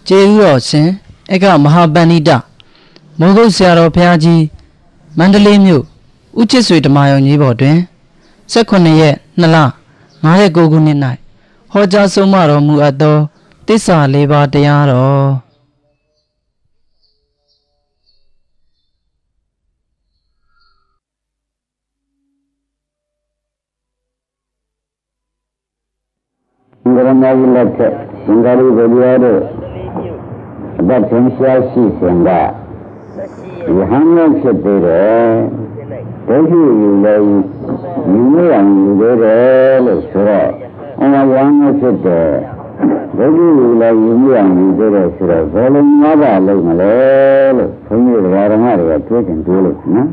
ကျေးဇူးတော်ရှင်ဧကမဟာပန္နိတမိုးကုတ်ဆရာတော်ဘုရားကြီးမန္တလေးမြို့ဦးချစ်ဆွေဓမ္မယုံကြီးပေါ်တွင်18ရက်2လ59ခုနှစ်၌ဟောကြားဆုံးမတော်မူအပ်သောသစ္စာ၄ပါးတရားတော်ဘုရားမြတ်လက်ထက်သင်္ဃာရိဘုရားတို့အတ္တထင်ရှားရှိစဉ်ကယဟန်များဖြစ်သေးတယ်ဒုက္ခယူလည်းယူမရအောင်ယူသေးတယ်လို့ဆိုတော့အမှန်ယဟန်များဖြစ်တယ်ဒုက္ခယူလည်းယူမရအောင်ယူသေးတယ်ဆိုတော့ဘယ်လိုမှပါလို့မလဲလို့ဘုန်းကြီးဓမ္မတွေကတွေးကြတွေးလို့နော်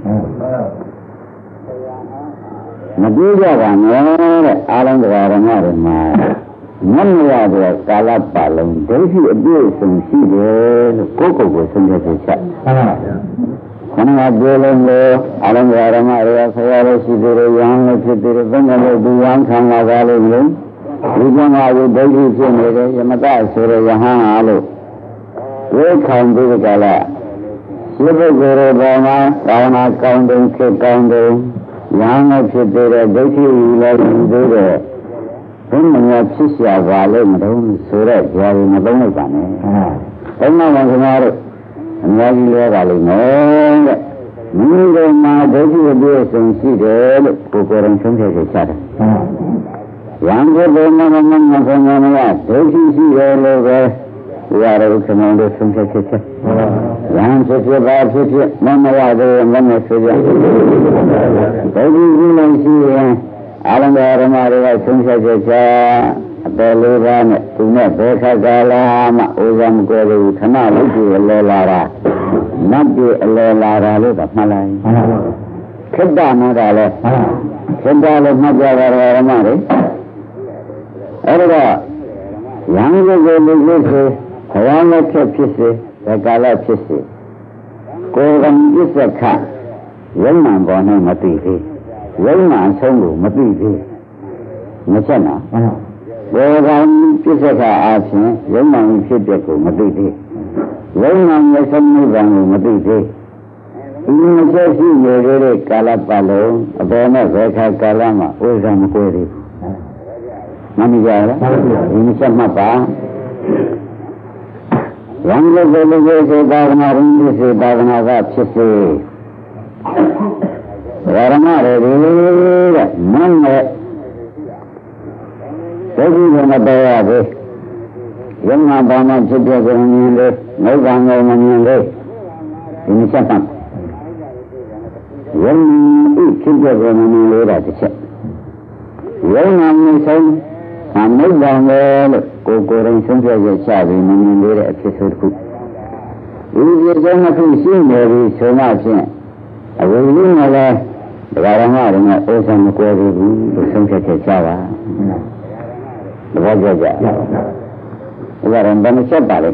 မတွေးကြပါနဲ့တဲ့အားလုံးဓမ္မတွေမှာမမရတဲ့ကာလပတ်လုံးဒုက္ခအပြည့်စုံရှိတယ်လို့ကိုယ့်ကိုယ်ကိုဆုံးဖြတ်ချက်ချက်မှန်ပါဗျာခဏပြောလို့အလုံးစုံဓမ္မတွေကဆရာတော်ရှိသေးတယ်ယဟန်လည်းဖြစ်သေးတယ်ဘယ်နဲ့လဲဒီယဟန်ခံလာကြလို့လေဒီကမှာဒုက္ခဖြစ်နေတယ်ယမတဆိုတဲ့ယဟန်အားလို့ဝိခံပြီးကြလားဒီပုဂ္ဂိုလ်ရဲ့ဘာမှသာဝနာကောင်းတဲ့ဖြစ်ကောင်းတဲ့ယဟန်လည်းဖြစ်သေးတယ်ဒုက္ခလည်းရှိသေးတယ်ဘယ်မှာဖြစ်ရှာပါလဲမတော့ဆိုတော့ကြာရင်မသုံးလိုက်ပါနဲ့။ဘုန်းတော်ကခင်ဗျားတို့အများကြီးလဲပါလိမ့်မယ်တဲ့။မိမိတို့မှာဒုက္ခအပြည့်အစုံရှိတယ်လို့ကိုယ်ကိုယ်တိုင်ဆုံးဖြတ်ချက်ချတယ်။ရံကိုယ်ဘယ်မှာမှမဆုံးမရဒုက္ခရှိတယ်လို့ပဲဒီရတဲ့ခင်ဗျားတို့ဆုံးဖြတ်ချက်ချက်။ရံဖြစ်ပါဖြစ်မမရတယ်မမဆိုရ။ဒုက္ခရှိလို့ရှိရင်အလုံးစုံဓမ္မတွေကဆုံးဖြတ်ချက်ချအပယ်လေးပါးနဲ့သူနဲ့ဘယ်ခါကာလမှအိုးစမကိုယ်ဘူးခဏလို့ကြည့်အလဲလာတာနတ်ပြည်အလဲလာတာလို့မှတ်လိုက်ခိတ္တနာတာလဲခိတ္တလို့မှတ်ကြတာဓမ္မတွေအဲ့ဒါရံကိုယ်လူလို့ဆိုဘဝနဲ့ဖြစ်စေဒီကာလဖြစ်စေကိုယ်ကပြစ္ဆခယုံမှန်ပေါ်နဲ့မသိသေးဝိမာန်ဆုံးကိုမသိသေးမဆက်နာဘောကံပြစ္ဆကအားဖြင့်ဝိမာန်ဖြစ်တဲ့ကိုမသိသေးဝိမာန်ရဲ့ဆုံးနိဗ္ဗာန်ကိုမသိသေးဒီမဆက်ရှိနေတဲ့ကာလပတ်လုံးအပေါ်နဲ့ဘယ်ခါကာလမှာဥစ္စာမကိုယ်သေးမမြင်ကြလားဒီမဆက်မှတ်ပါရံလို့လည်းစေသာနာရင်းစေသာနာကဖြစ်စေဓမ္မတွေတဲ့မင်းနဲ့ဒုက္ခကိုမတရားဘူးယုံနာပါမှဖြစ်တဲ့ကိုမြင်လို့နိဗ္ဗာန်ကိုမမြင်လို့ဒီမချက်ပါယုံနာဖြစ်တဲ့ကိုမမြင်လို့တာတစ်ချက်ယုံနာမြင်ဆုံးနိဗ္ဗာန်ကိုကိုယ်တိုင်ဆုံးဖြတ်ရချပြီးမမြင်လို့တဲ့အဖြစ်ဆိုတစ်ခုဒီဖြစ်ဆုံးတစ်ခုရှိနေပြီဆိုမှဖြင့်အဝိဇ္ဇာနဲ့ဒကာရမတွေနဲ့အိုးဆံမကွဲဘူးလို့ဆုံးဖြတ်ချက်ချပါတပည့်ကြကြဒါကဘယ်နှချက်ပါလဲ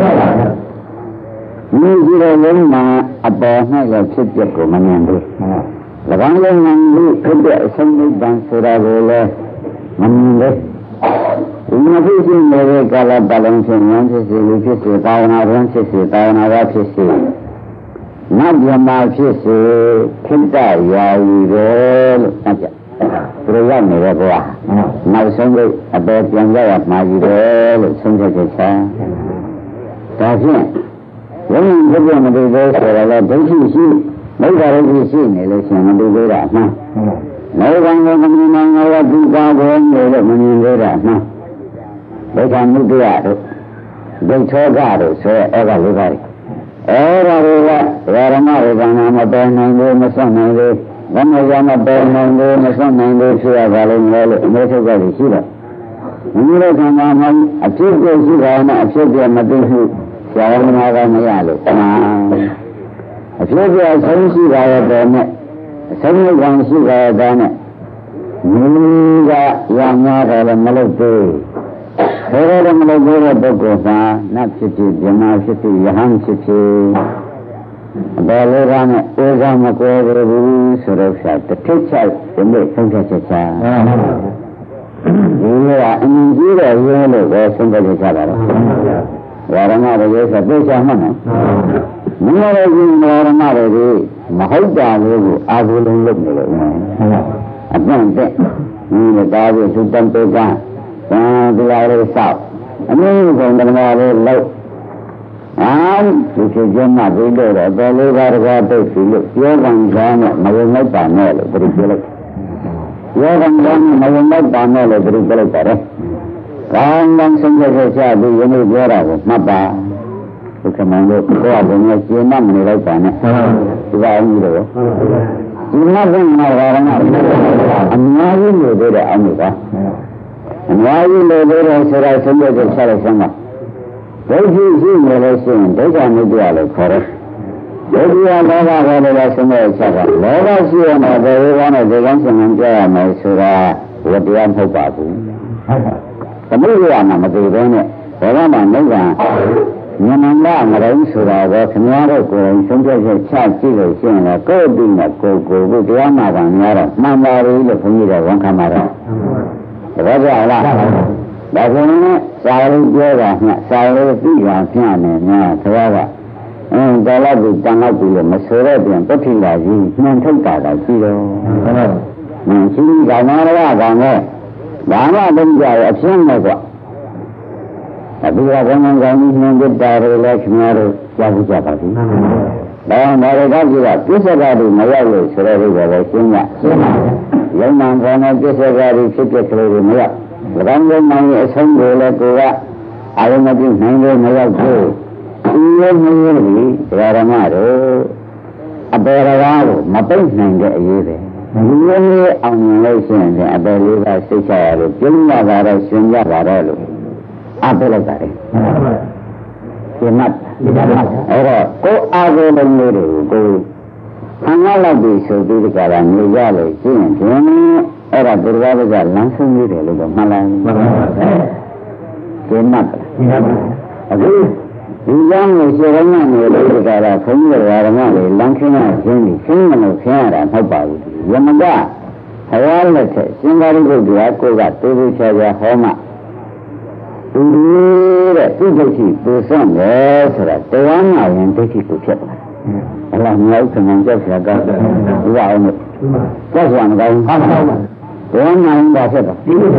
မြည်ကြည့်တဲ့လုံးမှာအပေါ်၌ရဖြစ်ပျက်ကိုမမြင်ဘူး၎င်းလုံးမှာလူဖြစ်တဲ့အဆုံးနိဗ္ဗာန်ဆိုတာကိုလည်းမမြင်ဘူးဒီမှာဖြစ်နေတဲ့ကာလပတ်လုံးချင်းဉာဏ်ဖြစ်စေလူဖြစ်စေသာဝနာရင်းဖြစ်စေသာဝနာဝဖြစ်စေနတ်မြမဖြစ်စေခိတ္တယာယီတယ်လို့မှတ်ကြ။သူရောက်နေတဲ့ဘဝနောက်ဆုံးလို့အပေပြန်ကြရမှာကြီးတယ်လို့ဆုံးဖြတ်ချက်ချာ။ဒါဖြင့်ဝိညာဉ်ပြည့်မတူသေးဆိုတော့လည်းဒိဋ္ဌိရှိမိစ္ဆာဒိဋ္ဌိရှိနေလို့ရှိရင်မတူသေးတာမှန်။နိဗ္ဗာန်ကိုမမြင်နိုင်တော့ဒီကားကိုနေလို့မမြင်သေးတာမှန်။ဒိဋ္ဌာမုဒ္ဒရာတို့ဒိဋ္ဌောကတို့ဆိုရဲအဲ့ဒါလေးပါအဲ့ဒါတွေကဓမ္မတွေကမပယ်နိုင်ဘူးမဆွနိုင်ဘူးဘယ်မှာရမပယ်နိုင်ဘူးမဆွနိုင်ဘူးဖြစ်ရပါလိမ့်မယ်လို့အမေထုတ်ကြလို့ရှိတော့မိမိတို့ခန္ဓာမှာအဖြစ်ကိုရှိတာနဲ့အဖြစ်ပြမသိဘူးဆရာတော်များကမရလို့အဖြစ်ပြအဆုံးရှိတာရဲ့ပေါ်နဲ့အဆုံးကံရှိတာရဲ့နဲ့မိကရမှားတယ်မလုပ်သေးဘယ်လိုမလုပ်သေးတဲ့ပုဂ္ဂိုလ်ကနတ်ဖြစ်ဖြစ်ဗြဟ္မာဖြစ်ဖြစ်ယဟန်ဖြစ်ဖြစ်ဘယ်လိုကနဲ့အိုးကမကွဲဘူးဆိုတော့ဆက်တစ်ထစ်ချက်ဒီနေ့ဆုံးဖြတ်ချက်ချာဒီလိုကအင်းကြီးတဲ့ရင်းလို့ပဲဆုံးဖြတ်ချက်ချတာတော့ဓမ္မတွေရဲ့ဆိုသိချာမှန်းနော်မင်းရဲ့ဒီမောရမတွေမဟုတ်တာလို့ကိုအာဟုလုံးလုပ်နေလို့အပြန့်တဲ့ဒီလိုသားပြီးသူတန်ပေကတရားလေးဆောက်အနည်းဆုံးဓမ္မလေးလောက်ဒီဖြစ်ခြင်းမှပြီးတော့တော်လေးပါးတကားတိတ်စီလို့ပြောကံကြောင်းနဲ့မဝင်လိုက်ပါနဲ့လို့ပြပြလိုက်ပြောကံကြောင်းနဲ့မဝင်လိုက်ပါနဲ့လို့ပြပြလိုက်ပါတယ်ကောင်းကောင်းဆုံးဖြတ်ချက်ချပြီးယနေ့ပြောတာကိုမှတ်ပါဒုက္ခမံလို့ကိုယ်ကဘယ်နဲ့ရှင်းမှမနေလိုက်ပါနဲ့ဒီပါအမှုတော့ဒီမှာကမှဘာရမအများကြီးလို့ပြောတဲ့အမှုကအများကြီးလို့ပြောတဲ့ဆိုတာဆုံးဖြတ်ချက်ချလိုက်စမ်းပါဒိဋ္ဌိရှိနေလို့ရှိရင်ဒိဋ္ဌာမုဒ္ဒရာလို့ခေါ်တယ်ဒိဋ္ဌိကလောဘခေါ်လို့ဆုံးဖြတ်ချက်ကလောဘရှိရင်တော့ဘယ်လိုကောင်းတဲ့ဒီကောင်းစင်ကြရမယ်ဆိုတာဝတ္တရားမဟုတ်ပါဘူးသမုဒ္ဒရာမှာမသိဘဲနဲ့ဘောဂမှာနိဗ္ဗာန်ဉာဏ်လာမရုံးဆိုတာကခင်ဗျားတို့ကိုယ်ဆုံးဖြတ်ချက်ချကြည့်လို့ရှိရင်လည်းကိုယ့်အတိနဲ့ကိုယ်ကိုယ်တရားနာတာများတော့မှန်ပါပြီလို့ဘုန်းကြီးကဝန်ခံပါတယ်တပည့်ကြလားဒါကလည်းစာလေးပြောတာနဲ့စာလေးသိတာဖြင့်နဲ့များသဘောကဒါလည်းဒီတန်လိုက်ပြီလို့မဆိုတော့ပြန်ပဋ္ဌိလာကြီးနှံထုတ်တာတော့ရှိတော့ရှိကနာရကကောင်နဲ့ဘာမှမကြရအဖြစ်နဲ့ကွာအခုကဘုံဘုံကောင်းကြီးနှံပြတာတွေလည်းခင်ဗျားတို့ကြားကြပါပြီဒါမှမဟုတ်ကကြည့်တာပြစ္ဆကတွေမရောက်လို့ဆိုတော့ဒီကလည်းရှင်းရရုံမှန်ခေါ်တဲ့ပြစ္ဆကတွေဖြစ်ဖြစ်ကလေးတွေမရောက်၎င်းတို့မှရဲ့အဆုံးကိုလည်းကိုကအာရုံမပြုနိုင်လို့မရောက်ဘူးဒီလိုမျိုးကြီးဓမ္မတို့အပေရကားကိုမပိတ်နိုင်တဲ့အရေးပဲဒီလိုမျိုးအောင်မြင်လို့ရှိရင်အပေလေးကစိတ်ချရလို့ပြင်းလာတာတော့ရှင်ကြပါတော့လို့အပ်လိုက်တာလေဒီမှအဲ့တော့ကိုအာရုံလုံးလေးတွေကိုဆံရလိုက်ပြီဆိုပြီးဒီကရာနေရလို့ရှိရင်ဖြင့်အဲ့ဒါဘုရားကလမ်းဆုံးနေတယ်လို့တော့မှန်လားမှန်ပါပါဒီမှတ်အခုဒီကြောင့်လို့ရှိရမ်းနေလို့ဒီကရာခွန်ကြီးတော်ဓမ္မတွေလမ်းခင်းရခြင်းဒီခင်းမလို့ခင်းရတာမဟုတ်ပါဘူးယမကဘုရားလက်ထက်ရှင်သာရိပုတ္တရာကိုကတူတူချာချာဟောမှသူတဲ့သူဒိဋ္ဌိပူဆွန့်တယ်ဆိုတာတရားနာရင်ဒိဋ္ဌိကိုဖြစ်တယ်အလားမြောက်ဆံကြောက်ဆရာကဒီကအောင်လို့ကြောက်ဆရာမကောင်းဘူးတရားနာရင်ပါဖြစ်တယ်ဒီလို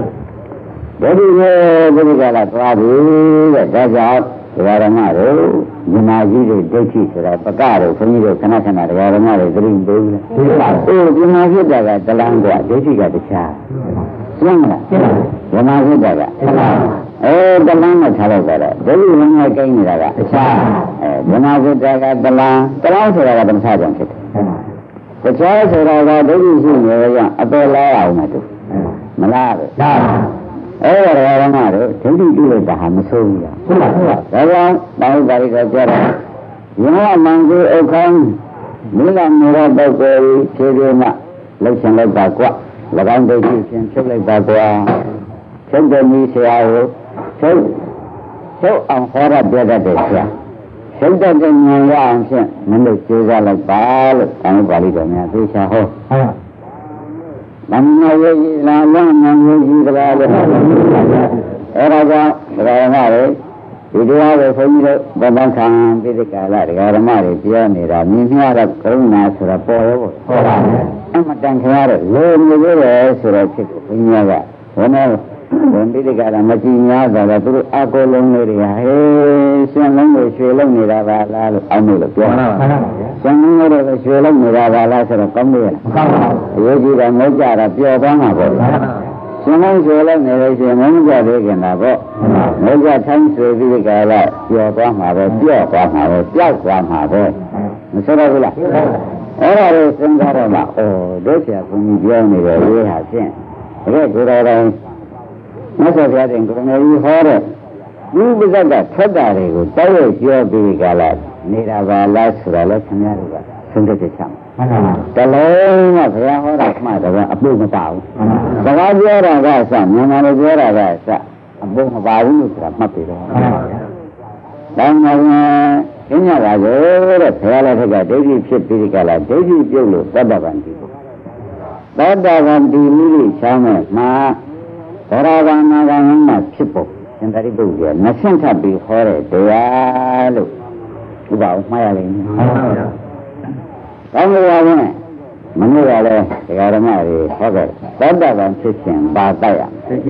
ဘုရားကသွားပြီတဲ့ဒါကြောင့်တရားဓမ္မတို့မြနာကြီးတွေဒိဋ္ဌိဆိုတာပကတို့ခွန်ကြီးတို့ခဏခဏတရားဓမ္မတွေသတိပေးတယ်ဒီမှာဖြစ်တာကတလန်းကဒိဋ္ဌိကတခြားရှင်းမလားမြနာဖြစ်တာကတလန်းနဲ့ထားလိုက်တာဒိဋ္ဌိလည်းငယ်ကိန်းနေတာကတခြားမြနာဖြစ်တာကတလန်းဆိုတာကသမထကြောင့်ဖြစ်တယ်တခြားဆိုတာကဒိဋ္ဌိရှိနေရအပယ်လာအောင်မတူမလားပဲအဲ့ဒါရဟန်းတို့ဒိဋ္ဌိပြုလိုက်တာဟာမဆိုးဘူးလားဟုတ်ပါဘူးဒါကြောင့်တောင်းပါရကကြတာယောမန်ကိုအခန်းမိလာမေရပုဂ္ဂိုလ်ဖြည်းဖြည်းမှလှုပ်ရှင်လိုက်ပါကွ၎င်းဒိဋ္ဌိဖြင့်ဖြုတ်လိုက်ပါကွချုပ်တယ်ကြီးဆရာကိုချုပ်အောင်ဟောရပြတတ်တယ်ဆရာချုပ်တဲ့ဉာဏ်ရအောင်ဖြင့်မလို့ကြိုးစားလိုက်ပါလို့တောင်းပါလိမ့်တော်များသိချာဟောမမယေလာလမယေတရားလို့အဲ့ဒါကြောင့်ဓမ္မတွေဒီတရားကိုဘုန်းကြီးတို့ဗမ္မာခံပိဋကလာတရားဓမ္မတွေပြောနေတာမြင်မြတော့ကရုဏာဆိုတာပေါ်ရောပေါ့ဟုတ်ပါဘူးအမတန်ခရတော့လိုမျိုးပဲဆိုတော့ဖြစ်ကိုဘုန်းကြီးကဘယ်နဲ့ဘုံပိဋကလာမကြည်များတာကသူတို့အကောလုံးလေးတွေဟာဟေးရှင်လုံးတွေရွှေလုံးနေတာပါလားလို့အောင်းလို့ပြောတာပါရှင်လုံးတွေရွှေလုံးနေတာပါလားဆိုတော့ကောင်းလို့ရလားကောင်းပါဘူးအရေးကြီးတာငိုကြတာပျော်သွားမှာပေါ့ရှင်လုံးရွှေလုံးနေလို့ရှင်ငိုကြသေးခင်တာပေါ့ငိုကြထိုင်းရွှေပိဋကလာပျော်သွားမှာပဲပျော့သွားမှာပဲပျောက်သွားမှာပဲမဆိုတော့ဘူးလားအဲ့ဒါကိုစဉ်းစားတော့မှတို့ဆရာဘုန်းကြီးပြောနေတယ်ရေးဟာဖြင့်တကယ်ကိုယ်တော်တိုင်မြတ်စွာဘုရားတင်ကိုယ်တော်ကြီးဟောတဲ့ဒီပဇတ်ကထွက်တာတွေကိုတောက်ရပြောပြီးကြလားနေတာပါလားဆိုတာလည်းခင်ဗျားတို့ကသုံးသက်ချက်ချမှာတလုံးကဘုရားဟောတာမှတော့အပုတ်မပါဘူးစကားပြောတာကစမြန်မာလိုပြောတာကစအပုတ်မပါဘူးဆိုတာမှတ်ပြီးတော့ဒါမှမဟုတ်ကျင်းရပါရဲ့တဲ့ဘုရားလည်းထက်ကဒိဋ္ဌိဖြစ်ပြီးကြလားဒိဋ္ဌိပြုတ်လို့သတ္တဗံတိသောတာပန်ဒီမိလိချမ်းမဲ့မှာသရဂံနာဂံမှာဖြစ်ဖို့ရှင်သာရိပုတ္တရာနှဆင့်ထပ်ပြီးဟောတဲ့တရားလို့ဥပအောင်မှားရလိမ့်မယ်ကောင်းပါဘူးမနေ့ကလည်းတရားဓမ္မတွေဟောခဲ့သောတာပန်ဖြစ်ခြင်းပါတတ်ရ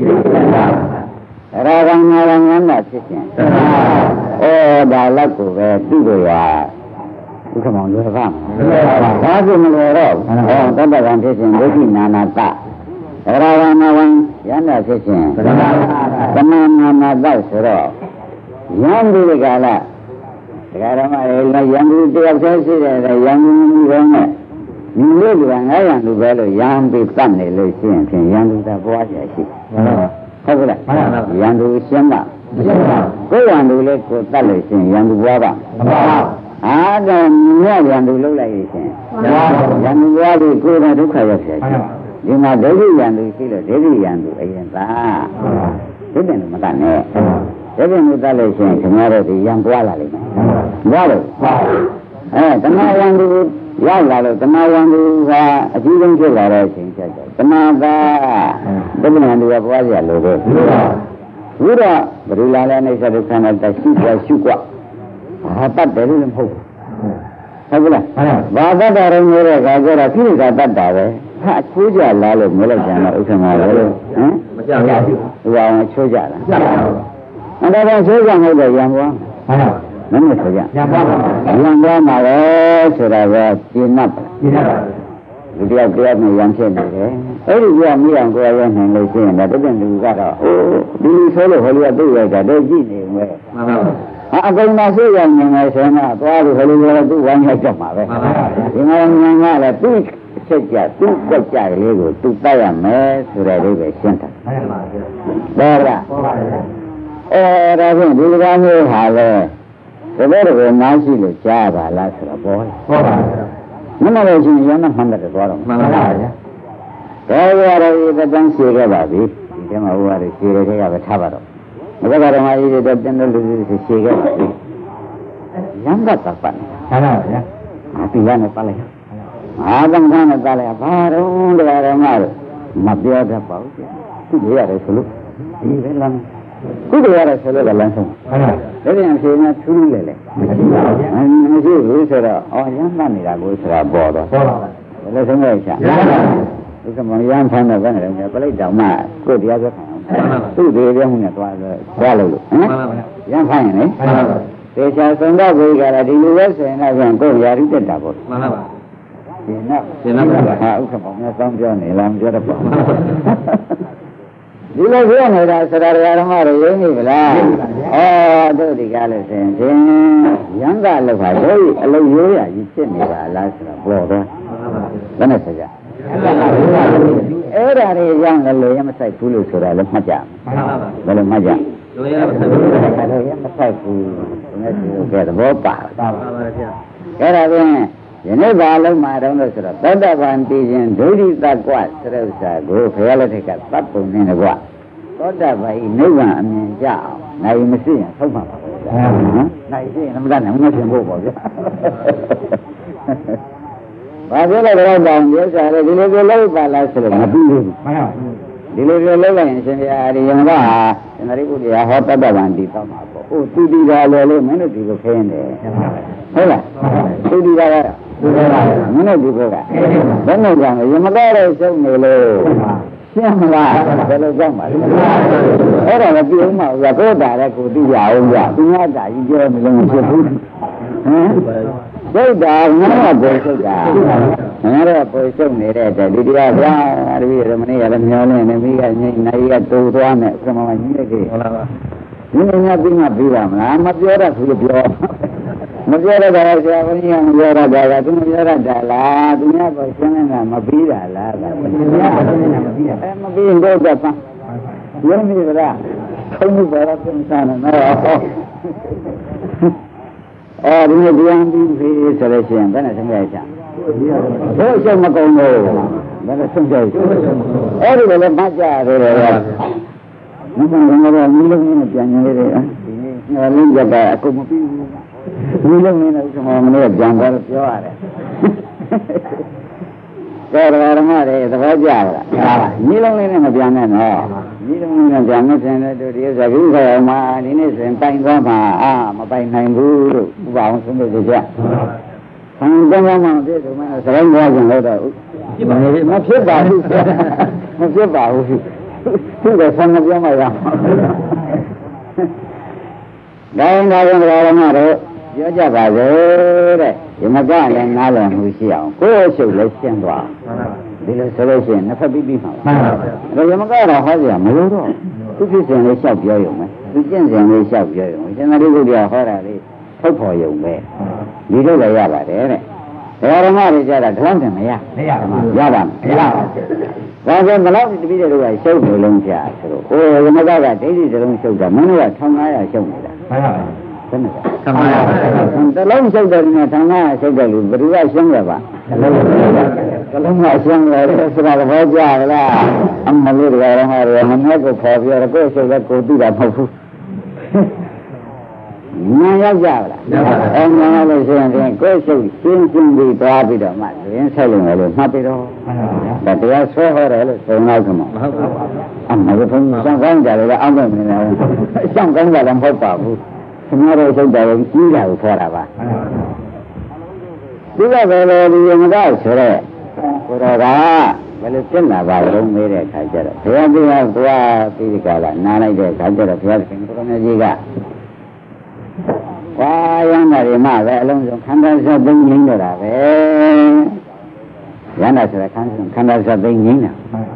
ရာဂံနာဂံငန်းတာဖြစ်ခြင်းဒါလောက်ကိုပဲပြုလို့ရဥက္ကမောင်လွယ်ပါမှာဘာဖြစ်မလဲတော့သောတာပန်ဖြစ်ခြင်းဒုက္ခိနာနာတရာဂံနာဂံယန္တာဖြစ်ခြင်းသမဏနာနာတဆိုတော့ယန္တိကလာတရားဓမ္မတွေလည်းယန္တိတယောက်တည်းရှိတယ်ယန္တိမျိုးပဲနဲ့ဒီလိုက900လူပဲလို့ယန္တိတတ်နေလို့ရှိရင်ဖြင့်ယန္တိသာပွားကြရှိဟုတ်ကဲ့ယန္တိရှင်းပါကိုယ်ယန္တိလေးကိုတတ်လို့ရှိရင်ယန္တိပွားပါအားတော့မြတ်ယန္တိလုပ်လိုက်ရင်ယန္တိပွားပြီးကိုယ်ကဒုက္ခရောက်ဖြစ်ရှိဒီမှာဒိဋ္ဌိယန္တိရှိလို့ဒိဋ္ဌိယန္တိအရင်သာဒီတဲ့မတတ်နဲ့ဒါပြန်လို့တတ်လို့ရှိရင်ခင်ဗျားတို့ဒီယံပွားလာလိမ့်မယ်ဘာလို့တဏှာယံဒီရောက်လာလို့တဏှာယံဒီကအကြီးဆုံးဖြစ်လာတဲ့အချိန်ချက်တော့တဏှာကဒုက္ခယံဒီကပွားရလို့တဲ့ဘုရားဘုရားဘယ်လိုလာလဲအိဋ္ဌဒုက္ခနဲ့တရှိကြရှုกว่าဘာတတ်တယ်လို့မဟုတ်ဘူးဟုတ်ကဲ့ဘာတတ်တာရောမျိုးတဲ့ခါကျတော့ခိရိကတတ်တာပဲဟာအချိုးကြလားလို့မျိုးလိုက်ကြတော့ဥစ္စာမှာလေမကြောက်ရဘူးဟိုအောင်အချိုးကြလားအဲ့ဒါကဆိုကြမဟုတ်တဲ့ရံပွားမင်းတို့ဆိုကြရံပွားမှာပဲဆိုတာကကျင့်납လူတယောက်တရားနဲ့ရံဖြစ်နေတယ်အဲ့ဒီကမိအောင်ကိုယ်ရနိုင်လို့ရှိရင်ဒါတကယ်လူကတော့ဒီလိုဆိုလို့ဟိုလူကသိရတာတော့ကြည့်နေမယ်မှန်ပါပါအကုန်သာဆိုရနေမယ်ဆိုတော့သွားလို့ဟိုလူကသူ့ဝိုင်းရိုက်ကြမှာပဲဒီမှာဉာဏ်ကလည်းသူ့ချက်ကြသူ့ကြက်ကြကလေးကိုသူ့တတ်ရမယ်ဆိုတဲ့လေးပဲရှင်းတာမှန်ပါပါဒါကဒါဖြင့်ဒီကမျိုးဟာလဲတကယ်တော့နားရှိလို့ကြားပါလားဆိုတော့ပေါ်ဟုတ်ပါဘူးမမလို့ရှိရင်ရမ်းမှန်းတယ်သွားတော့မှန်ပါပါဗျာဒါကြရတဲ့တန်းရှည်ခဲ့ပါပြီဒီထဲမှာဟိုကရှည်တဲ့ကပဲထားပါတော့မကကတော့မှအေးတဲ့တင်းလို့လူရှည်ခဲ့ပါပြီရမ်းတော့ပတ်မှန်ပါဗျာဒီကနေ့ပတ်လိုက်အာသံဃာနဲ့ပတ်လိုက်ဘာတော့တရားဓမ္မလို့မပြောတတ်ပါဘူးသူ့ရတယ်ဆိုလို့ဒီပဲလမ်းခုတည်းရတဲ့ဆိုလို့ကလမ်းဆုံးဟုတ်ပါဘူးဒါပြန်ဖြေနေထူးလေလေမရှိဘူးဆိုတော့ရမ်းမှတ်နေတာကိုဆိုတာပေါ်တော့ဟုတ်ပါဘူးလည်းဆုံးလိုက်ချာဒီကမရမ်းဖမ်းတော့ဘယ်နဲ့လဲပြလိုက်တောင်မှကိုယ်တရားစခံအောင်သူ့ဒီပြမှုနဲ့သွားလို့ဟမ်ရမ်းဖမ်းရင်လေသေချာဆုံးတော့ကိုယ်ကလည်းဒီလိုပဲဆိုရင်တော့ကိုယ်ရာထူးတက်တာပေါ့မှန်ပါပါရှင်တော့ဟာဥက္ကမောင်နဲ့စောင်းပြောနေလားမပြောတော့ပါဒီလိုပြောနေတာစရာဓမ္မတွေရင်းနေဗလားတို့ဒီကားလို့ဆိုရင်ရံကလောက်ပါတို့အလုံးရိုးရကြီးဖြစ်နေပါလားဆိုတော့ပေါ်တော့ဘယ်နဲ့ဆိုကြအဲ့ဒါတွေရောင်းလည်းရမဆိုင်ဘူးလို့ဆိုတာလည်းမှတ်ကြဘယ်လိုမှတ်ကြလိုရမဆိုင်ဘူးလို့ရမဆိုင်ဘူးဒီနေ့ဒီကဲသဘောပါပါဗျာအဲ့ဒါဖြင့်ယနေ့ဘာလုံးမှာတော့လို့ဆိုတော့သောတာပန်တည်ခြင်းဒုတိတကွသရုပ်စာကိုဘုရားလက်ထက်ကသတ်ပုံနေတကွသောတာပန်ဤနိဗ္ဗာန်အမြင်ကြအောင်နိုင်မရှိရင်ဆုံးမှာပါဗျာနော်နိုင်ရှိရင်မတတ်နိုင်ဘူးရှင်ဖို့ပေါ့ဗျာဘာပြောလဲတော့တောင်ပြောစားတယ်ဒီလိုပြောလို့ပါလားဆိုတော့မပြီးဘူးမှန်ပါဒီလိုပြောလို့ရင်ရှင်ပြာဒီယံကဟာရှင်သာရိပုတ္တရာဟောသောတာပန်တည်တော့မှာပေါ့သူတည်တာလေလို့မင်းတို့ဒီလိုခင်းတယ်ဟုတ်လားသူတည်တာလားမင်းတို့ဒီဘက်ကဘယ်နဲ့ကြောင့်ရမတော်တဲ့စုံနေလို့ရှင်းမလားဘယ်လိုကြောင့်ပါလဲအဲ့ဒါမပြုံးမှာဥစ္စာကိုတာတဲ့ကိုသိရအောင်ကြသူများတာကြီးပြောမလို့မဖြစ်ဘူးဟမ်စိတ်တာငါကပေါ်စိတ်တာငါတော့ပေါ်စုံနေတဲ့တဲ့ဒီတရားဗျာတပည့်ရမနေ့ကလည်းမျောနေနေမိကညနိုင်ကတူသွားနဲ့ဆမမကြီးတဲ့ဟုတ်လားပါဒီနေ့ညပြီးမှပြီးပါမလားမပြောတတ်ဘူးလို့ပြောမပြောရတာဆရာဘုန်းကြီးကမပြောရတာကသူမပြောရတာလားသူများပေါ်ရှင်းနေတာမပြီးတာလားကမပြီးတော့တော့ပါရင်းမိလားခုံးမှုပါတော့ပြန်စားနေတော့ဒီနေ့ပြန်ပြီးပြီဆိုလို့ရှိရင်ဘယ်နဲ့ဆုံးဖြတ်ချဘယ်ချက်မကုန်လို့ဘယ်နဲ့ဆုံးဖြတ်အဲ့ဒီလည်းမကြရတယ်လေမမကတော့မင်းလုံးနဲ့ပြန်နေတယ်ဒီနေ့လင်းကြတာအကုန်မပြီးဘူးဒီလုံးနဲ့ဆိုမှမနေ့ပြန်သွားလို့ပြောရတယ်။ဒါဓမ္မတွေသဘောကျလား။ဒီလုံးလေးနဲ့မပြန်နဲ့နော်။ဒီလိုမျိုးကြောင့်မစင်တဲ့တို့ဒီဥစ္စာကိစ္စရောမှာဒီနေ့ဆိုရင်ပိုင်သွားမှာမပိုင်နိုင်ဘူးလို့ဥပအောင်ဆုံးဖြတ်ကြ။ဆံကောင်းမှပြည့်စုံမှစရိုင်းသွားကြလို့တော့မဖြစ်ပါဘူးမဖြစ်ပါဘူးသူကဆံမပြောမှရမှာ။ဒါရင်ဒါကြောင့်ဓမ္မတို့ပြောကြပါစေတဲ့ဒီမကလည်းနားလည်မှုရှိအောင်ကိုယ့်အချုပ်လည်းရှင်းသွားဒီလိုဆိုလို့ရှိရင်နှစ်ဖက်ပြီးပြီးမှာပါ။ဒါရမကတော့ဟောကြမလို့တော့သူဖြစ်စဉ်လေးလျှောက်ပြောရုံပဲသူကျင့်စဉ်လေးလျှောက်ပြောရုံပဲရှင်သာရိပုတ္တရာဟောတာလေးထုတ်ဖော်ရုံပဲဒီလိုလည်းရပါတယ်တဲ့။ဒါရမတွေကြတာဒီလောက်တည်းမရရပါမယ်။ဒါဆိုဘလောက်တပည့်တွေကရှုပ်နေလုံးကြာဆိုတော့အိုးရမကဒိဋ္ဌိစလုံးရှုပ်တာမင်းတို့က1500ရှုပ်နေတာ။မှန်ပါပါ။ဘယ်နဲ့လဲ။1500တလုံးရှုပ်တယ်နဲ့1500ရှုပ်တယ်လို့ဘယ်သူကရှင်းရပါ။ကလုံးကရှင်းရတယ်ဆိုတာဘောကြလားအမလို့တရားတော်မှာရမနဲ့ကိုခေါ်ပြီးတော့ကိုယ်ရှုပ်လဲကိုသိတာမဟုတ်ဘူး။ညာရောက်ကြလား။ညာရောက်လို့ရှိရင်ကိုယ်ရှုပ်ရှင်းပြီးသွားပြီးတော့မှရင်းဆက်လို့လည်းမှတ်ပြီးတော့ဒါတရားဆွဲဟောတယ်လို့ဆိုတော့ကမှဟုတ်ပါဘူး။အမလို့ဘုန်းကြီးဆောင်ကောင်းကြတယ်အောက်မဲ့မနေဘူး။ဆောင်ကောင်းကြတယ်မဟုတ်ပါဘူး။ခင်ဗျားတို့ရှုပ်တယ်ကြီးတာကိုခေါ်တာပါ။ဒီကပဲလေဒီမကဆိုတော့ကိုတော်ကဘယ်လိုပြစ်လာပါလုံးမေးတဲ့အခါကျတော့ဘုရားပြသွားပြီးဒီကလာနားလိုက်တဲ့အခါကျတော့ဘုရားရှင်ကိုရမကြီးကဝါရမ်းတာတွေမှပဲအလုံးစုံခန္ဓာဆက်သိငြိမ်းတော့တာပဲရမ်းတာဆိုတာခန္ဓာဆက်သိငြိမ်းတာ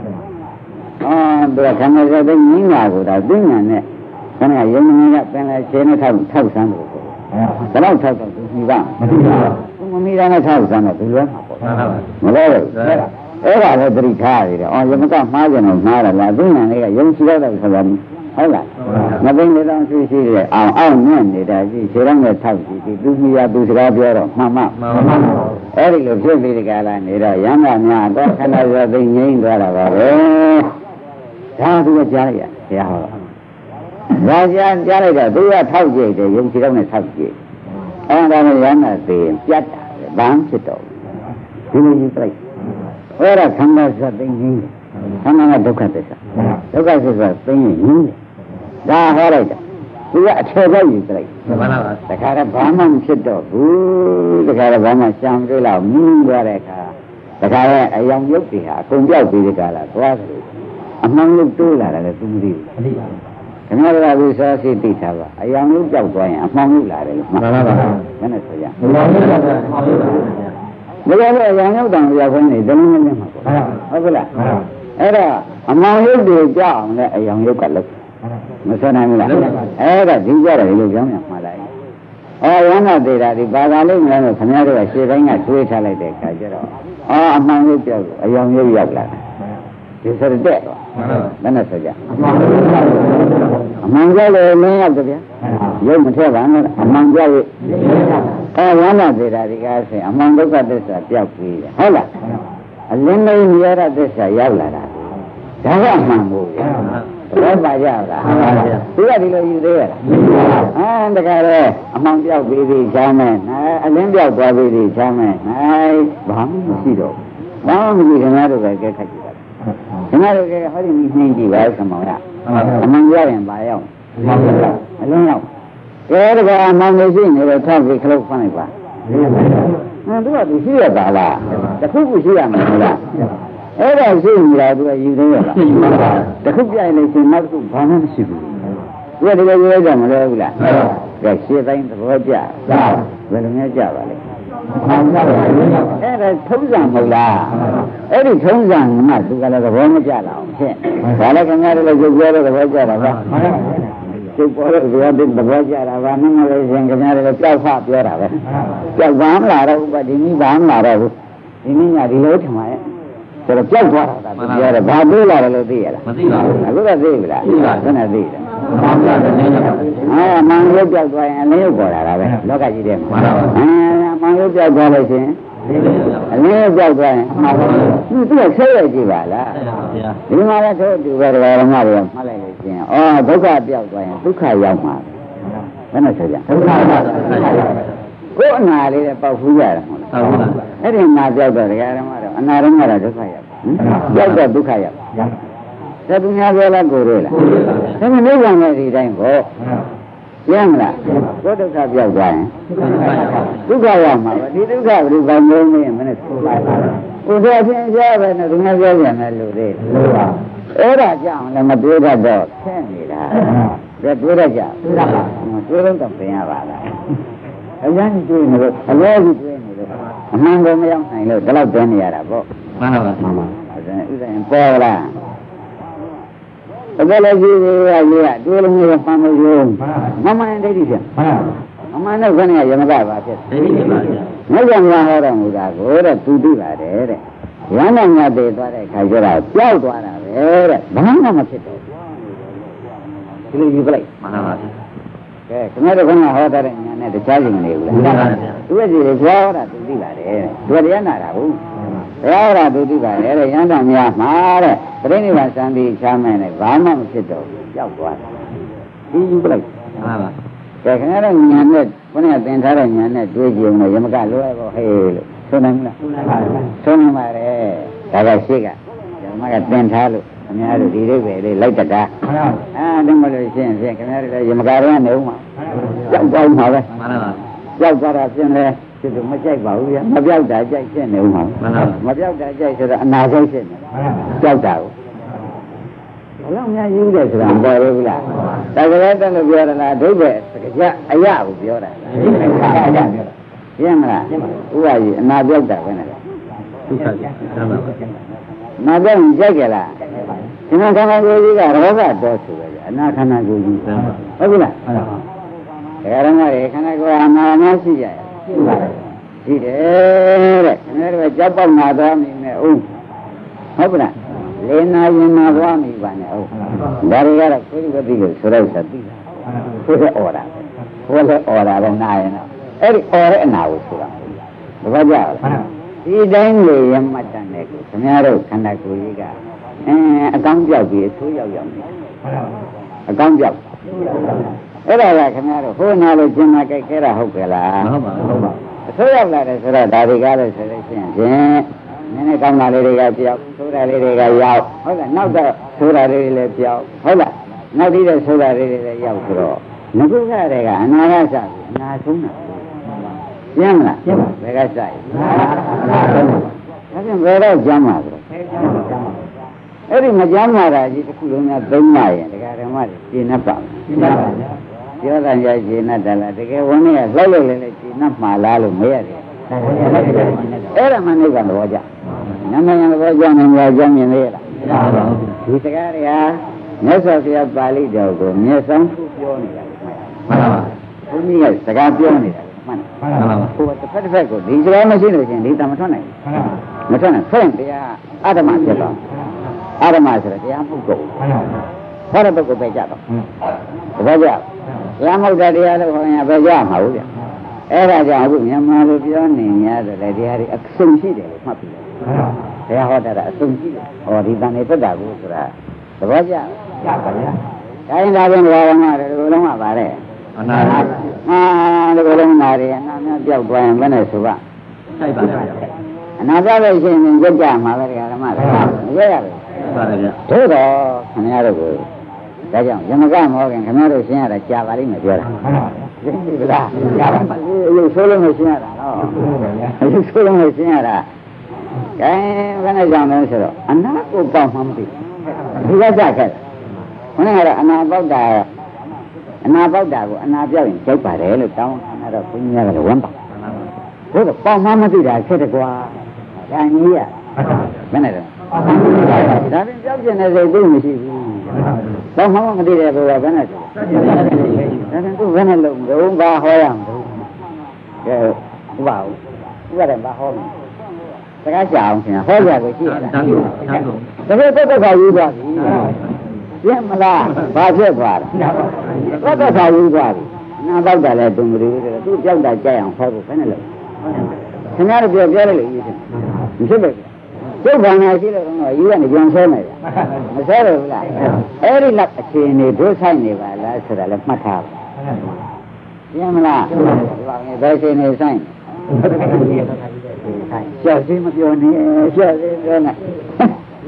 သူကခန္ဓာဆက်သိငြိမ်းတာကိုဒါသိဉာဏ်နဲ့ခန္ဓာယုံနေကပင်လဲခြေနဲ့ထောက်ဆန်းလို့ဘယ်တော့ထောက်တော့ဒီပါမမိတာနဲ့ထောက်ဆန်းတော့ဘယ်လိုမှာပေါ့မလဲဘူးအဲ့ဒါလည်းသတိထားရတယ်ယမကမှားကြတယ်မှားတယ်လားသိဉာဏ်လေးကယုံကြည်ရတဲ့ဆိုတာဟုတ်လားမသိနေတော့ရှိတယ်အောင်နဲ့နေတာရှိခြေရမ်းနဲ့ထောက်ကြည့်သူမိရသူစကားပြောတော့မှန်အဲ့ဒီလိုဖြစ်ပြီးဒီကလာနေတော့ရမ်းကများတော့ခန္ဓာရသိငြိမ်းသွားတာပါပဲဒါသူကကြားရဘုရားဟောဒါကြားလိုက်တော့သူကထောက်ကြည့်တယ်ယုံကြည်တော့နဲ့ထောက်ကြည့်အဲ့ဒါနဲ့ရမ်းကသိပြတ်တာဘာမှဖြစ်တော့ဒီလိုယူလိုက်အဲ့ဒါခန္ဓာရသိငြိမ်းခန္ဓာကဒုက္ခသစ္စာဒုက္ခသစ္စာသိငြိမ်းဒါဟောလိုက်တာသူကအထယ်ပဲယူလိုက်မှန်ပါပါတခါတော့ဘာမှမဖြစ်တော့ဘူးတခါတော့ဘာမှရှံတွေ့လောက်မြင်းသွားတဲ့အခါတခါတော့အယောင်ရုပ်တွေဟာအကုန်ပြောက်ပြီးဒီကလာသွားတယ်အမှန်လို့တိုးလာတယ်လည်းသူမသိဘူးမသိပါဘူးခင်ဗျားတို့ကဝိသစိသိထားပါအယောင်လို့ပြောက်သွားရင်အမှန်လို့လာတယ်လို့မှန်ပါပါဘယ်နဲ့ဆိုရမှန်ပါပါဒါကြောင့်အယောင်ရုပ်တောင်ရောက်ခွင့်နေတယ်လို့မမြင်မှာပေါ့ဟုတ်ကဲ့လားအဲ့ဒါအမှန်ရုပ်တွေကြောက်အောင်လည်းအယောင်ရုပ်ကလုပ်မဆွနိုင်ဘူးလားအဲ့ဒါဒီကြတယ်လို့ကြောင်းပြန်မှားလိုက်ရဟန္တာသေးတာဒီဘာသာလေးများလို့ခင်ဗျားတို့ကရှေ့တိုင်းကတွေးထားလိုက်တဲ့အခါကျတော့အမှန်ရုပ်ကြောက်အယောင်ရုပ်ရောက်လာဒီစရတဲ့တော့ဘယ်နဲ့ဆိုကြအမှန်ကြောက်လည်းမင်းရောက်ကြဗျာရုပ်မထက်ပါနဲ့အမှန်ကြောက်ရဲ့ရဟန္တာသေးတာဒီကားဆိုအမှန်ဒုက္ခသစ္စာပြောက်ပြီးတယ်ဟုတ်လားအလင်းလေးမြရတဲ့သစ္စာရောက်လာတာဒါကအမှန်ကိုဘယ်ပါကြလားသူကဒီလိုယူသေးရလားတကယ်တော့အမှန်ပြောက်ပြီးပြီချမ်းမယ်အလင်းပြောက်သွားပြီးပြီချမ်းမယ်ဘာမှမရှိတော့ဘာမှမရှိခင်ဗျားတို့ကကဲခတ်ကြည့်တာခင်ဗျားတို့ကဟောဒီနှင်းကြည့်ပါစမောင်ရအမှန်ရရင်ပါရောက်အလင်းရောက်ကဲတကအမှန်မရှိနေတော့ထောက်ပြီးခလုတ်ဖမ်းလိုက်ပါသူကသူရှိရပါလားတခုခုရှိရမှာမလားအဲ့ဒါရှိနေတာသူကယူသေးရလားတခုပြိုင်လို့ရှင်နောက်တစ်ခုဘာမှမရှိဘူးသူကဒီလိုပြောကြမလဲဘူးလားကဲရှင်းတိုင်းသဘောကျဘယ်လိုများကြပါလဲအဲ့ဒါထုံးစံမဟုတ်လားအဲ့ဒီထုံးစံကသူကလည်းသဘောမကျလာအောင်ဖြင့်ဒါလည်းခင်ဗျားတို့လည်းကြုတ်ပြောတဲ့သဘောကျတာပါကျုပ်ပေါ်တဲ့ဇေယျသဘောကျတာပါနမလေးရှင်ခင်ဗျားတို့ကြောက်ဖပြောတာပဲကြောက်ဘာမှလာတော့ဘူးဒီနည်းဘာမှလာတော့ဘူးဒီနည်းကဒီလိုထင်ပါရဲ့ဆိုတော့ကြောက်သွားတာသူပြောတယ်ဘာတွေးလာတယ်လို့သိရလားမသိပါဘူးအခုတော့သိပြီလားသိပါဘူးသိတယ်မှန်ရုပ်ကြောက်သွားရင်အလင်းရုပ်ပေါ်လာတာပဲလောကကြီးထဲမှာမှန်ရုပ်ကြောက်သွားလို့ရှင်အလင်းရုပ်ကြောက်သွားရင်သူကဆဲရကြည့်ပါလားဒီမှာလည်းတို့တူပဲဓမ္မတွေမှတ်လိုက်လို့ရှင်ဒုက္ခပြောက်သွားရင်ဒုက္ခရောက်မှာဘယ်နဲ့ဆိုကြဒုက္ခကိုယ်အနာလေးနဲ့ပေါက်ဖူးကြတယ်ဟုတ်လားအဲ့ဒီနာပြောက်တော့ဓမ္မတော့အနာတော့ဒုက္ခရောက်ပြောက်တော့ဒုက္ခရောက်ဆက်သူများပြောလားကိုရလားဒါပေမဲ့နိဗ္ဗာန်ရဲ့ဒီတိုင်းပေါ့ရမ်းမလားကိုဒုက္ခပြောက်သွားရင်ဒုက္ခရမှာပဲဒီဒုက္ခဘယ်လိုကောင်းမင်းမနဲ့ဆိုလိုက်ပါဘုရားရှင်ရှားပဲနဲ့သူများပြောပြန်တယ်လို့လေအဲ့ဒါကြောင့်လည်းမတွေးတတ်တော့ဆင်းနေတာဒါတွေးတတ်ကြတွေးတော့ပြင်ရပါလားအရင်ကတွေးနေလို့အလောကြီးတွေးနေလို့အမှန်ကိုမရောက်နိုင်လို့ဒီလောက်တင်းနေရတာပေါ့မှန်ပါပါမှန်ပါဥစဉ်ပေါ်လားဘယ်လိုကြီးကြီးရကြီးကတွေးလို့မျိုးမှန်မလို့မမှန်ဒိဋ္ဌိဖြစ်မမှန်တော့ခဏရမကပါဖြစ်ဒိဋ္ဌိဖြစ်ပါဗျာမြတ်စွာဘုရားဟောတော်မူတာကိုတဲ့သူသိပါတယ်တဲ့ရဟန်းတော်များတည်သွားတဲ့ခါကျတော့ပျောက်သွားတာပဲတဲ့ဘာမှမဖြစ်တော့ဒီလိုယူပလိုက်မှန်ပါပါကဲခင်ဗျားတို့ကဟောတဲ့ဉာဏ်နဲ့တခြားရင်နေဘူးလားမှန်ပါပါသူကကြီးဘုရားဟောတာသူသိပါတယ်သူကတရားနာတာဟုတ်ဘုရားဟောတာသူသိပါတယ်တဲ့ရဟန်းတော်များမှာတဲ့ပြိဋိဘံစံပြီးချမ်းမဲ့နဲ့ဘာမှမဖြစ်တော့ပျောက်သွားတာဒီယူပလိုက်မှန်ပါပါကဲခင်ဗျားတို့ဉာဏ်နဲ့ဘုရားသင်ထားတဲ့ဉာဏ်နဲ့တွေးကြည့်အောင်လို့ယမကလွယ်ပေါ့ဟေးလို့ဆိုနိုင်မလားဆိုနိုင်ပါတယ်ဒါကရှိကယမကသင်ထားလို့ခင်ဗျားတို့ဒီလေးပဲလေးလိုက်တတာအဲ့ဒါမလို့ရှင်းဖြင့်ခင်ဗျားတို့လည်းယမကရနေဦးမှာကြောက်ကြောက်မှာပဲမှန်ပါပါကြောက်ကြတာပြင်လဲသူတို့မကြိုက်ပါဘူးဗျာမပြောက်တာကြိုက်ရှင်းနေဦးမှာမှန်ပါမပြောက်တာကြိုက်ဆိုတော့အနာဆုံးရှင်းနေကြောက်တာကိုဘယ်လောက်များယူတယ်ဆိုတာမပေါ်ဘူးလားဒါကြတဲ့တက်လို့ပြောရလားဒုဗ္ဗေစကြအရာကိုပြောတာအရာပြောတာရှင်းမလားဥပါကြီးအနာပြောက်တာပဲနဲ့ဒုက္ခရှင်းပါပါနာပြောက်ကြိုက်ကြလားဒီမှာခန္ဓာကိုယ်ကြီးကရောဂတော့ဆိုပဲအနာခန္ဓာကိုယ်ကြီးဟုတ်ပြီလားဒါကြရမှာလေခန္ဓာကိုယ်အနာမရှိကြရဲ့ရှိပါတယ်ရှိတယ်တဲ့ခင်ဗျားတို့ကြောက်ပေါက်နာသွားမိမယ်ဦးဟုတ်ပြီလားလေနာရင်နာသွားမိပါနဲ့ဦးဒါတွေကတော့ကိုယ်ဝတိကိုဆိုတော့သိတာကိုယ်အော်တာကိုယ်လည်းအော်တာပဲနာရင်တော့အဲ့ဒီအော်တဲ့အနာကိုဆိုတာဘာကြောက်ဒီတိုင်းလေရမှတ်တန်တဲ့ကိုခင်ဗျားတို့ခန္ဓာကိုယ်ကြီးကအကောင်းပြောက်ပြီးအဆိုးရောက်ရောက်နေအကောင်းပြောက်အဲ့ဒါကခင်ဗျားတို့ဟိုနာလို့ကျင်နာကြိုက်ခဲတာဟုတ်ကဲ့လားဟုတ်ပါဟုတ်ပါအဆိုးရောက်လာတယ်ဆိုတော့ဒါတွေကလည်းဆိုလို့ရှိရင်ဖြင့်နည်းနည်းကောင်းတာလေးတွေကပြောက်ဆိုးတာလေးတွေကရောက်ဟုတ်လားနောက်တော့ဆိုးတာလေးတွေလည်းပြောက်ဟုတ်လားနောက်ပြီးတော့ဆိုးတာလေးတွေလည်းရောက်ဆိုတော့ငကုခတွေကအနာရစပြီအနာဆုံးတာကျမ်းမလားကျမ်းပါဘယ်ကစရဒါပြန်ဘယ်တော့ကျမ်းပါဆိုအဲ့ဒီမကျမ်းမာတာကြီးတစ်ခုလုံးများသုံးရရင်ဒကာဓမ္မတွေရှင်း납ပါရှင်း납ပါဗျာပြောတာရရှင်း납တယ်လားတကယ်ဝန်နဲ့လှုပ်လို့လည်းရှင်း납မှာလားလို့မရတယ်အဲ့ဒါမှနိဗ္ဗာန်သဘောကျနမယံသဘောကျနေကြကြောင်းမြင်သေးလားဒီစကားတွေကမြတ်စွာဘုရားပါဠိတော်ကိုမျက်စောင်းထူပြောနေတာမှန်ပါပါဘုန်းကြီးကစကားပြောနေတာမှန်ပါပါဟိုတစ်ဖက်ကိုဒီစကားမရှိလို့ရှင်ဒီတမထွက်နိုင်မထွက်နိုင်ဖွင့်တရားအဓမ္မဖြစ်သွားအဓမ္မဆိုတော့တရားမဟုတ်တော့ဟောတဲ့ပုဂ္ဂိုလ်ပဲကြတော့ဘာကြတရားမဟုတ်တဲ့တရားလို့ခေါ်ရင်ပဲကြမှာဟုတ်ဗျအဲ့ဒါကြောင့်အခုမြန်မာလိုပြောနေရတယ်လေတရားတွေအဆုံရှိတယ်လို့မှတ်ပြီးတယ်တရားဟောတာအဆုံရှိတယ်ဟောဒီတန်နေသက်တာကိုဆိုတာသဘောကျပါဗျာတိုင်းဒါပြန်ဘာဝနာတယ်ဒီလိုလုံးကပါတဲ့အနာဒီလိုလုံးနာတယ်အနာများပြောက်သွားရင်ဘယ်နဲ့ဆိုပါဆိုင်ပါဗျာအနာပြောက်လို့ရှိရင်ကြက်ကြမှာပဲဓမ္မတွေမရရဘူးပါတယ်ဗျာသို့တော့ခင်ဗျားတို့ကိုဒါကြောင့်ယမကမဟုတ်ခင်ခင်ဗျားတို့ရှင်းရတာကြာပါလိမ့်မယ်ပြောတာရှင်းပြီလားကြာပါပါရုပ်ဆိုးလုံးကိုရှင်းရတာနော်ရုပ်ဆိုးလုံးကိုရှင်းရတာကဲဘယ်နဲ့ကြောင့်လဲဆိုတော့အနာကိုပေါက်မှမသိဘူးဒီကကြခဲ့ခொနကတော့အနာပေါက်တာကိုအနာပြောက်ရင်ကြိုက်ပါတယ်လို့တောင်းခါတော့ဘုရားကလည်းဝမ်းပါဘုရားပေါက်မှမသိတာဖြစ်တယ်ကွာဒါကြီးရဘယ်နဲ့လဲဒါပြင်ကြောက်ကျင်တဲ့စိတ်သိမရှိဘူး။ဘာမှမသိတဲ့ဘုရားဘယ်နဲ့ဆို။ဒါပြင်သူဘယ်နဲ့လုံးတော့ဘာဟောရမလို့။ကဲဥပါဦး။ဥပါတယ်ဘာဟောမလဲ။စကားကြအောင်ခင်ဗျာဟောကြကိုရှိရတာ။တကယ်တက်တက်ခါယူသွားပြီ။ပြင်းမလား။ဘာဖြစ်သွားတာ။တက်တက်ခါယူသွားပြီ။နာတော့တယ်လေတုံကလေးဆိုတော့သူကြောက်တာကြိုက်အောင်ဟောဖို့ဘယ်နဲ့လဲ။ခင်ဗျားတို့ပြောလို့ရည်ဖြစ်။မဖြစ်ပဲ။ကျုပ်ဘာနာရှိလို့တော့ယူကနေပြန်ဆဲနေတယ်မဆဲရဘူးလားအဲ့ဒီလောက်အခြေအနေဒုဆိုင်နေပါလားဆိုတာလည်းမှတ်ထားပါပြင်းမလားဒီပါငယ်ဘယ်ချိန်နေဆိုင်ရှောက်သေးမပြောနဲ့ရှောက်သေးပြောနေပြ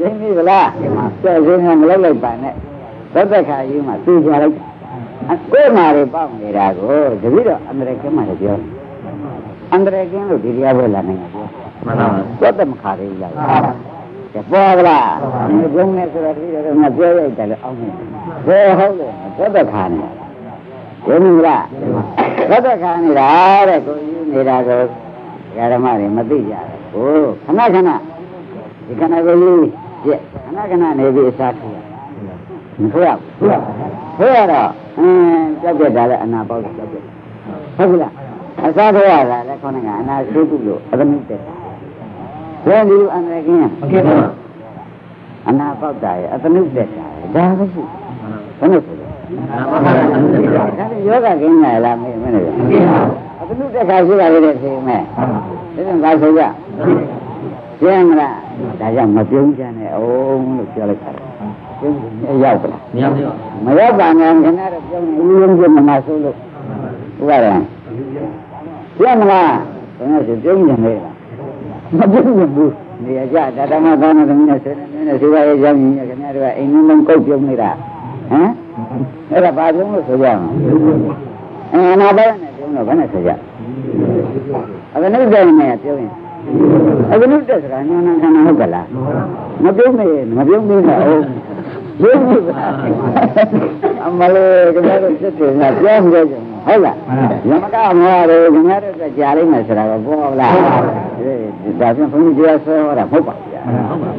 ရှင်းပြီလားကျဲရှင်းကမလုပ်လိုက်ပါနဲ့သက်သက်ခါကြီးမှသိကြလိုက်ကိုယ်နာတွေပေါက်နေတာကိုတပည့်တော်အန္တရာယ်ကင်းမှလည်းပြောအန္တရာယ်ကင်းလို့ဒီတရားပဲလာနိုင်တယ်မှန်ပါပါသက်သက်မခါသေးဘူးလားပေါ်ကလားဒီဘုံနဲ့ဆိုတော့တပည့်တော်ကပြောရိုက်တယ်လို့အောင်းနေတယ်ဟုတ်တယ်သက်သက်ခါနေတယ်ဒီလိုလားသက်သက်ခါနေတာတဲ့ကိုကြီးနေတာကိုဓမ္မတွေမသိကြဘူးခဏခဏဒီခဏကိုကြီးပြက်ခဏခဏနေပြီးအစားထိုးမထိုးရဘူးထိုးရတော့ကြောက်ပြက်တာလည်းအနာပေါက်ကြောက်ပြက်ဟုတ်ပြီလားအစားထိုးရတာလည်းခေါင်းကအနာရှိဘူးလို့အသမီးတက်တာဘယ်လိုအန္တရာယ်ကင်းဟုတ်ကဲ့ပါအနာပေါက်တာရဲ့အသမီးတက်တာဒါပဲရှိဘယ်လိုဆိုလဲဒါလည်းယောဂကင်းလာလားမင်းမင်းလည်းအသမီးတက်ခါရှိတာလေးတဲ့ဆိုမဲ့ဒါကြောင့်သာဆိုကြကျင်းမလားဒါကြောင့်မပြုံးချင်နဲ့အောင်လို့ပြောလိုက်တာပြုံးနေရောက်ပါလားမရောက်ပါနဲ့ခင်ဗျားတို့ပြုံးနေဦးရင်းပြမမဆိုးလို့ဟုတ်ပါရဲ့ကျင်းမလားခင်ဗျားတို့ပြုံးနေလေမပြုံးဘူးနေရကြဒါတမသာနာသမီးနဲ့ဆင်းနေစီပါရဲ့ကြောင်းကြီးခင်ဗျားတို့ကအိမ်လုံးကုတ်ပြုံးနေတာဟမ်အဲ့ဒါဘာပြုံးလို့ဆိုကြအောင်နာပါနဲ့ပြုံးတော့ဘယ်နဲ့ဆိုကြအဲ့ဒါနဲ့ကြရင်လည်းပြုံးရင်အခုလို့တက်စကားနာနာခဏဟုတ်ကလားမပြုံးနဲ့မပြုံးသေးတာဟုတ်ရုပ်ဘူးအမလေးခင်ဗျားတို့စစ်တယ်ကပြောပြကြဟုတ်လားယမကမောတယ်ခင်ဗျားတို့ကကြားလိုက်မယ်ဆိုတာကပေါ်လားဒါပြန်ဘုန်းကြီးတရားဆွဲဟောတာမဟုတ်ပါဘူးဟုတ်ပါ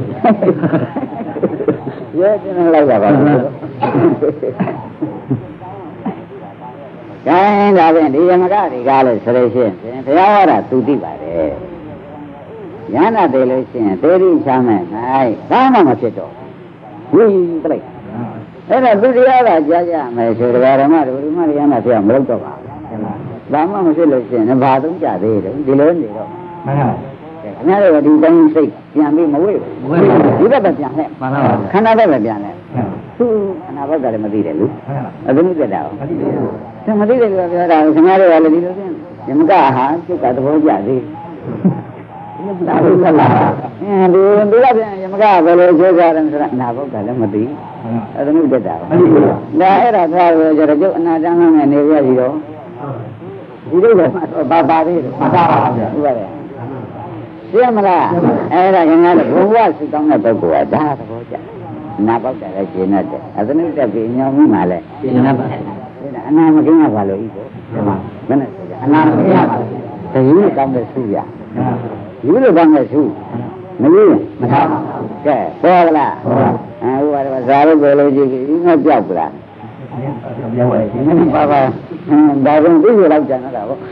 ဘူးရဲကျင်းလိုက်တာပါဒါဖြင့်ဒီယမကတွေကလည်းဆိုလို့ရှိရင်ဘုရားဟောတာသူသိပါတယ်ဉာဏ်နဲ့သိလို့ရှိရင်သေရိချမ်းမဲ့၌ဘာမှမဖြစ်တော့ဘူးပြလိုက်အဲ့ဒါသူတရားကကြားကြမယ်ဆိုတော့ဓမ္မတို့ဓမ္မရဟန်းကပြောမလုပ်တော့ပါဘူးဘာမှမဖြစ်လို့ရှိရင်ဘာသုံးကြသေးတယ်ဒီလိုနေတော့မှန်ပါခင်ဗျားတို့ဒီတိုင်းစိတ်ပြန်ပြီးမဝေ့ဘူးဒီဘက်ကပြန်လဲမှန်ပါပါခန္ဓာဘက်ကပြန်လဲသူအနာဘက်ကလည်းမသိတယ်လူအသမီးတက်တာမသိဘူးသူမသိတယ်လို့ပြောတာခင်ဗျားတို့ကလည်းဒီလိုချင်းယမကဟာစိတ်ကသဘောကျသေးဒါဘူးလားဒီကပြန်ယမကဘယ်လိုကျိုးစားတယ်ဆိုတာနာဘုတ်ကလည်းမသိအသမီးတက်တာမသိဘူးဒါအဲ့ဒါသွားလို့ကျတော့ကျုပ်အနာတန်းနဲ့နေရပြီတော့ဒီလိုပဲဘာပါသေးတယ်မသားပါဘူးဟုတ်ပါတယ်သိရမလားအဲ့ဒါခင်ဗျားတို့ဘုရားစုတောင်းတဲ့ပုဂ္ဂိုလ်ကဒါသဘောကျနာဘုတ်ကလည်းကျင်းတတ်အသမီးတက်ပြီးညောင်းမှုမှလည်းကျင်းတတ်ပါအနာမကင်းရပါလို့ဤပေါ့ဘယ်နဲ့ဆိုကြအနာမကင်းရပါဘူးတည်ရတောင်းတဲ့စုရယူလို့ကောင်းတဲ့သူမယူမထားပါဘူးကဲပေါ်လားဟိုကတော့ဇာလို့ပြောလို့ကြည့်ဒီငါကြောက်ပလားပြောပါရဲ့ပါပါဒါကသိရလောက်ကြတာပေါ့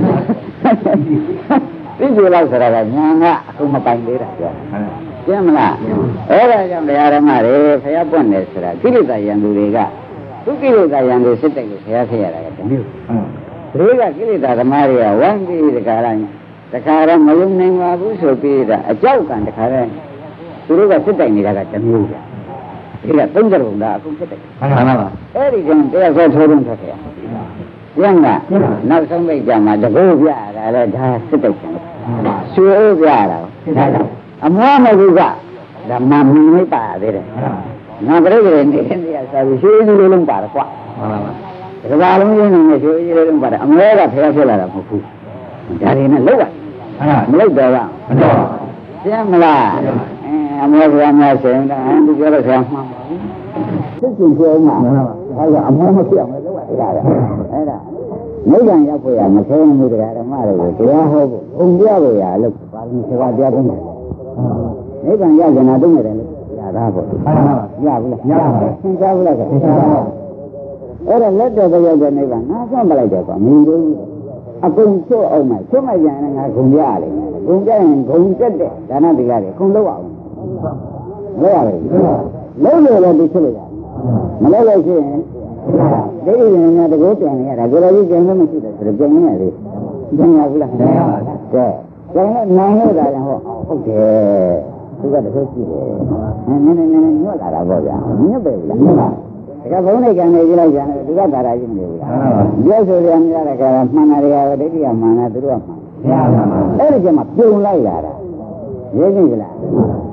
သိရလောက်ဆိုတာကညာကအခုမပိုင်သေးတာပြောကျင်းမလားအဲ့ဒါကြောင့်တရားဓမ္မတွေဖျားပွင့်တယ်ဆိုတာကိလေသာယံသူတွေကသူကိလေသာယံသူစစ်တိုက်လို့ဖျားဖြစ်ရတာကတမျိုးသူကကိလေသာဓမ္မတွေကဝမ်းပြီးတကားလိုက်တခါတော့မယုံနိုင်ပါဘူးဆိုပြီးတာအကြောက်ကံတခါတည်းသူတို့ကစစ်တိုင်နေတာကတမျိုးပဲဒီကသုံးကြုံတာအခုစစ်တိုင်မှန်ပါပါအဲ့ဒီကံတရားဆွဲထိုးလုံးထွက်တယ်ကျန်ကနောက်ဆုံးပိတ်ကြမှာတကူပြတာလဲဒါစစ်တိုင်တယ်ဆွေးအိုးပြတာဒါကြောင့်အမွားမဟုတ်ကဓမ္မမင်းမိပါသေးတယ်ငါပြိတ္တိနေတဲ့နေရာစာပြီးဆွေးကြီးလုံးပါတယ်ကွာမှန်ပါပါဒီကဘာလုံးရင်းနေဆွေးကြီးလုံးပါတယ်အမွားကဖျက်ဖြစ်လာတာမဟုတ်ဘူးဒါတွေနဲ့လောက်မလောက်တော့လားမတော့ကျင်းမလားအမေဘုရားများဆိုရင်ဒီပြောလို့ဆရာမှန်ပါဘူးသိကျင်ပြောမှာအဲ့ဒါအမေမဖြစ်အောင်လုပ်ရတယ်အဲ့ဒါမိဂံရောက်ဖို့ရမခဲမှုတရားဓမ္မတွေကိုတရားဟောဖို့ဘုံပြဖို့ရလို့ပါဠိစကားတရားသုံးတယ်မိဂံရောက်ကြတာသုံးတယ်လို့ရတာပေါ့ရဘူးလားရပါဘူးသင်ကြားဘူးလားသင်ကြားပါအဲ့ဒါလက်တော်ရောက်တဲ့နိဗ္ဗာန်ငါဆွမ်းပလိုက်တယ်ကွာမင်းတို့အကုန်ချွတ်အောင်မယ်ချွတ်မှကြရင်ငါဂုံရလိမ့်မယ်ဂုံကြရင်ဂုံတက်တဲ့ဒါနတရားတွေအကုန်လောက်အောင်လောက်ရမယ်လုံးလို့လည်းဒီချွတ်လိုက်ရတယ်မလောက်လို့ရှိရင်ဒိဋ္ဌိဉာဏ်နဲ့တကောပြန်ရတာကိုယ်တော်ကြီးကျန်လို့မရှိတယ်ဆိုတော့ပြန်နေရတယ်ပြန်ရဘူးလားပြန်ရပါဘူးကဲကျန်လို့နိုင်လို့တာလည်းဟုတ်တယ်သူကတကယ်ရှိတယ်နည်းညွတ်လာတာပေါ့ဗျာညွတ်ပဲလားဒါကဘုန်းနဲ့ကံနေကြလိုက်ကြတယ်ဒီကသာရာကြီးမလို့လားပြောဆိုရမြတဲ့ကံမှန်တယ်ရဒိဋ္ဌိကမှန်တယ်သူတို့ကမှန်အဲ့ဒီကျမှပြုံလိုက်လာတာရေးကြည့်ကြလား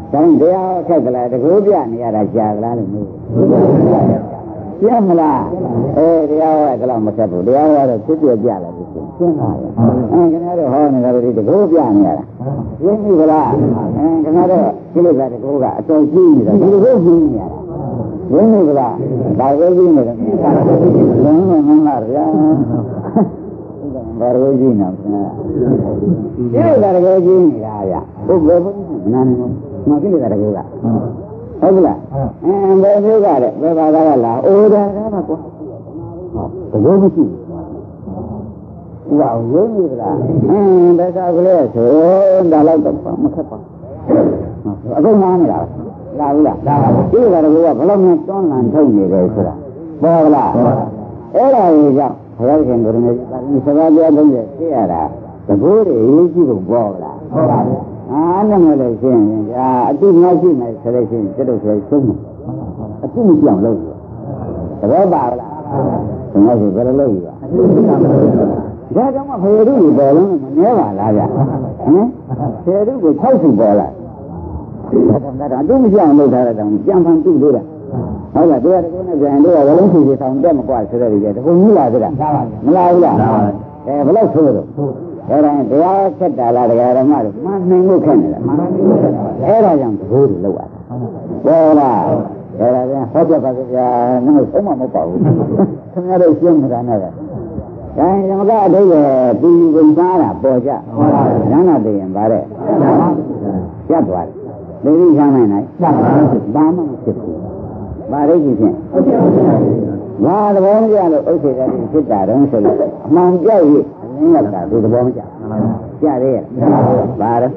တိုင်းတရားခက်ကလားတကူပြနေရတာကြာကလားလို့မျိုးပြမလားတရားကလည်းမခက်ဘူးတရားကတော့ဖြစ်ပြပြလာပြီရှင်းပါရဲ့ခင်ဗျားတို့ဟောနေတာဒီတကူပြနေရတာရှင်းပြီလားခင်ဗျားတို့ကိလေသာတကူကအတော်ကြီးနေတာဒီတကူကြီးနေရတာရှင်းပြီလားဒါကိုကြီးနေတယ်လုံးဝမလားဗျာဘာလို့ကြီးနေလဲကိလေသာတကူကြီးနေတာဗျဘုရားဘုရားနာနေမကိလေသာတကူကဟုတ်လားဘယ်မျိုးကလဲဘယ်ဘာသာကလားအိုးတယ်ကမှကွာဘယ်လိုမရှိဘူးဘာရုံးနေလားဘယ်သာကလေးဆိုဒါတော့မခက်ပါအခုနားမလားလာဘူးလားလာပါဘူးဒီကတကူကဘယ်လိုမျိုးတွန်းလန်ထုတ်နေတယ်ဆိုတာပေါ်လားအဲ့ဒါကြီးကြောင့်ဘုရားရှင်ကိုယ်တော်ဒီစကားပြောလို့သိရတာတကူတွေရေးကြည့်ဖို့ပေါ်လားဟုတ်ပါဘူးအားနဲ့မလို့ရှင်းရင်ဒါအတိငါရှိမယ်ဆိုလို့ရှိရင်ကျတော့ဆိုရှင်းတယ်အတိမပြောင်းလို့သဘောပါလားငါဆိုဘယ်လိုလုပ်ယူပါဒါကြောင့်မှဖေရုပ်ကိုပေါ်လို့မနှဲပါလားဗျဟမ်ဖေရုပ်ကို60ပေါ်လာဒါတော့အတိမပြောင်းလို့ထားတဲ့တောင်ပြန်ဖန်ပြုလို့လားဟုတ်လားတရားတကုနဲ့ပြန်တော့ဝလုံးစီစီဆောင်တက်မကွာဆိုတဲ့ဒီကတကုကြီးလာသေးလားမလာဘူးလားဘယ်လောက်ဆိုတော့အဲ့ဒါတရားဆက်တာလားတရားဓမ္မတွေမှန်နိုင်လို့ခက်နေတာအဲ့ဒါကြောင့်တကူတွေလောက်ရတာဟုတ်လားအဲ့ဒါပြန်ဟောပြပါကြဗျာငါ့ဆုံးမမပေါ့ဘူးခင်ဗျားတို့ရှင်းနေတာနဲ့ပဲဒါရင်ဓမ္မကအတိတ်ရဲ့ပြီးဝင်သားတာပေါ်ကြဟုတ်လားဉာဏ်နဲ့သိရင်ဗါတဲ့ရပ်သွားတယ်သိသိချမ်းနိုင်နိုင်ဘာမှမဖြစ်ဘူးဗါရိတ်ကြီးဖြင့်ဘာသဘောမကျလို့ဥစ္စေတတိဖြစ်တာတော့ဆိုလို့အမှန်ပြောက်ရဲ့အင်းရောက်တာဒီသဘောမကျကြရဲဘာလဲ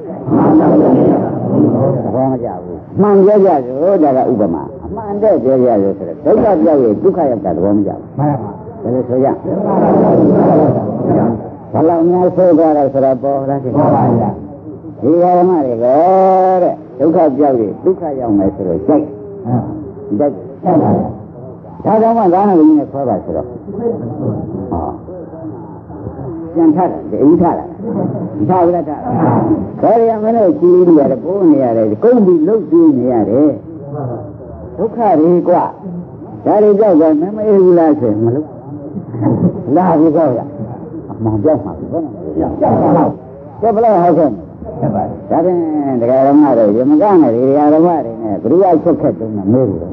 သဘောမကျဘူးမှန်ပြောကြဆိုဒါကဥပမာအမှန်တဲ့ပြောကြဆိုတော့ဒုက္ခပြောက်ရဲ့ဒုက္ခရောက်တာသဘောမကျဘူးမှန်ပါဘယ်လိုဆိုကြဘလောက်များဆိုကြတယ်ဆိုတော့ပေါ်လားဒီပါပါဗျာဒီဓမ္မတွေကတဲ့ဒုက္ခပြောက်ရဲ့ဒုက္ခရောက်မယ်ဆိုတော့ကြိုက်ဒါကြောင့်မှသာနာကြီးနဲ့ခေါ်တာဆိုတော့ပြန်ထတာဒီထတာထားဘူးလားထားဒါရီမင်းတို့ကြည်နေရတယ်ပိုးနေရတယ်ကုန်းပြီးလှုပ်ပြီးနေရတယ်ဒုက္ခတွေကဒါတွေကြောက်ကမမေးဘူးလားဆိုမလို့လာပြီကောရအမှန်ပြောက်မှာဘယ်နဲ့ကြောက်ပါတော့ကျဘလောက်ဟုတ်ခဲ့ဒါဖြင့်တရားဓမ္မတွေရမကနဲ့ဒီတရားဓမ္မတွေနဲ့ဘုရားချက်ခက်တုံးနဲ့မေးဘူး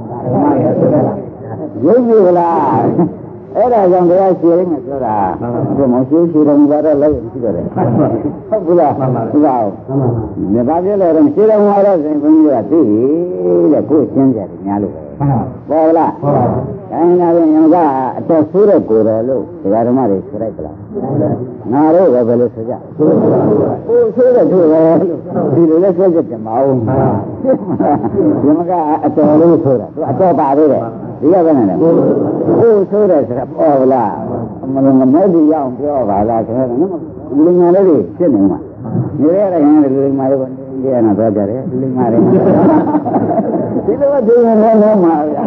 ရုပ်ကြီးလားအဲ့ဒါကြောင့်တရားရှင်းရင်းနဲ့ပြောတာဒီမရှိရှိတော်မူတာတော့လည်းရှိတယ်ဟုတ်ဘူးလားဟုတ်ပါဘူးဒါပြလဲတော့ရှင်းတော်မူတာဆိုရင်ဘုန်းကြီးကသိတဲ့ကိုယ်ရှင်းကြတယ်များလို့ပေါ်လားဟုတ်ပါဘူးဒါရင်လည်းယောကအတော်ဆိုးတဲ့ကိုယ်တော်လို့တရားဓမ္မတွေဆိုလိုက်ကြလားငါတို့ပဲဘယ်လိုဆိုကြကိုယ်ဆိုးတဲ့သူပဲဒီလိုလဲဆိုကြတယ်မအောင်ဒီမကအတော်လို့ဆိုတာသူအတော်ပါသေးတယ်ဒီကပဲနဲ့ကိုယ်ဆိုးတယ်ဆိုတာပေါ်လားမလို့မမဲ့ဒီရောက်ပြောပါလားဆိုတော့လူငယ်လေးတွေဖြစ်နေမှာနေရတဲ့ရင်လူငယ်လေးကဒီကတော့ကြတယ်လူငယ်လေးဒီလိုဒီလိုလုံးမှာဗျာ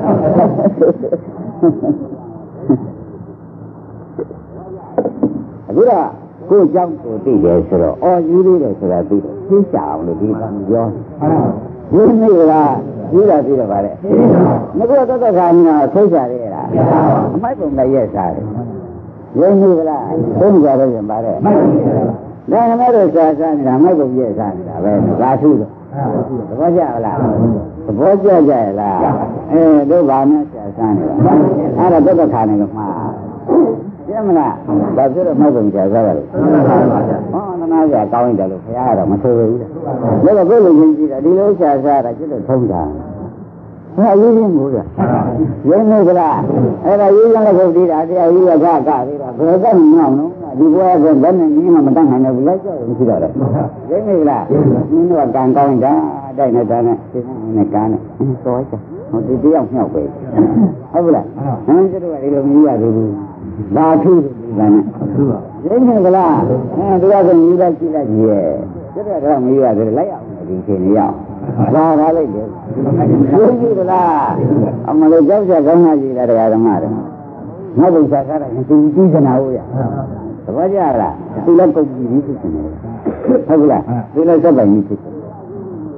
အခုတော့ကိုယ်ကြောင့်ကိုသိတယ်ဆိုတော့အော်ယူသေးတယ်ဆိုတာသိတယ်သိချအောင်လို့ဒီကံပြောဒီနေ့ကကြီးတာသိတော့ဗါတဲ့ငါကတော့တခါမှဆိတ်ကြရတာအမိုက်ပုံလည်းရဲ့စားတယ်ရင်းနေကလားသုံးကြတော့ရင်ဗါတဲ့ဒါကလည်းတော့စားနေတာမိုက်ပုံရဲ့စားနေတာပဲဒါထုတော့သဘောကျလားသဘောကျကြရလားတို့ဘာနဲ့စားနေတာအဲ့ဒါတခါနေလို့မှားပြမလားဒါပြောတော့မိုက်ပုံကြာစားရတယ်ဟောသနာကြကောင်းရင်တယ်လို့ခရားကတော့မဆိုဘူးလေဒါကဘယ်လိုကြီးကြည့်တာဒီလိုရှာစားတာကျွတ်လို့ထုံးတာဟာရေးရင်းကိုရင်းနေကြလားအဲ့ဒါရေးရင်းလည်းခုတ်သေးတာတရားရေးရကကသေးတာဘယ်ကမှမအောင်နော်ဒီဘွားကလက်နဲ့ကြီးမှမတတ်နိုင်ဘူးလိုက်ကြောက်ရင်ရှိတော့တယ်ရင်းနေကြလားမင်းတို့ကကံကောင်းတာတိုက်နေတာနဲ့သိနေကန်းနဲ့တော်ချာဟိုဒီတယောက်မြောက်ပဲဟုတ်ဘူးလားဟမ်ကျတော့ဒီလိုမကြီးရသေးဘူးဘာထုဒီကနဲ့ရင်းနေကြလားဒီကဆိုကြီးလိုက်ကြည့်လိုက်ကြီးရဲ့ကျတော့မကြီးရသေးလိုက်အောင်ဒီချိန်နေရအောင်လာလာလိုက်တယ်ဘုန်းကြီးကလားအမလေးကြောက်ကြကောင်းလာကြည့်တာတရားဓမ္မတွေငါ့ဘုရားကားတာသူကြည့်နေတာဟုတ်ရသဘောကျလားသူလည်းကုန်ပြီဖြစ်နေတယ်ဟုတ်ကလားသူလည်းစက်ပိုင်ကြီးဖြစ်တယ်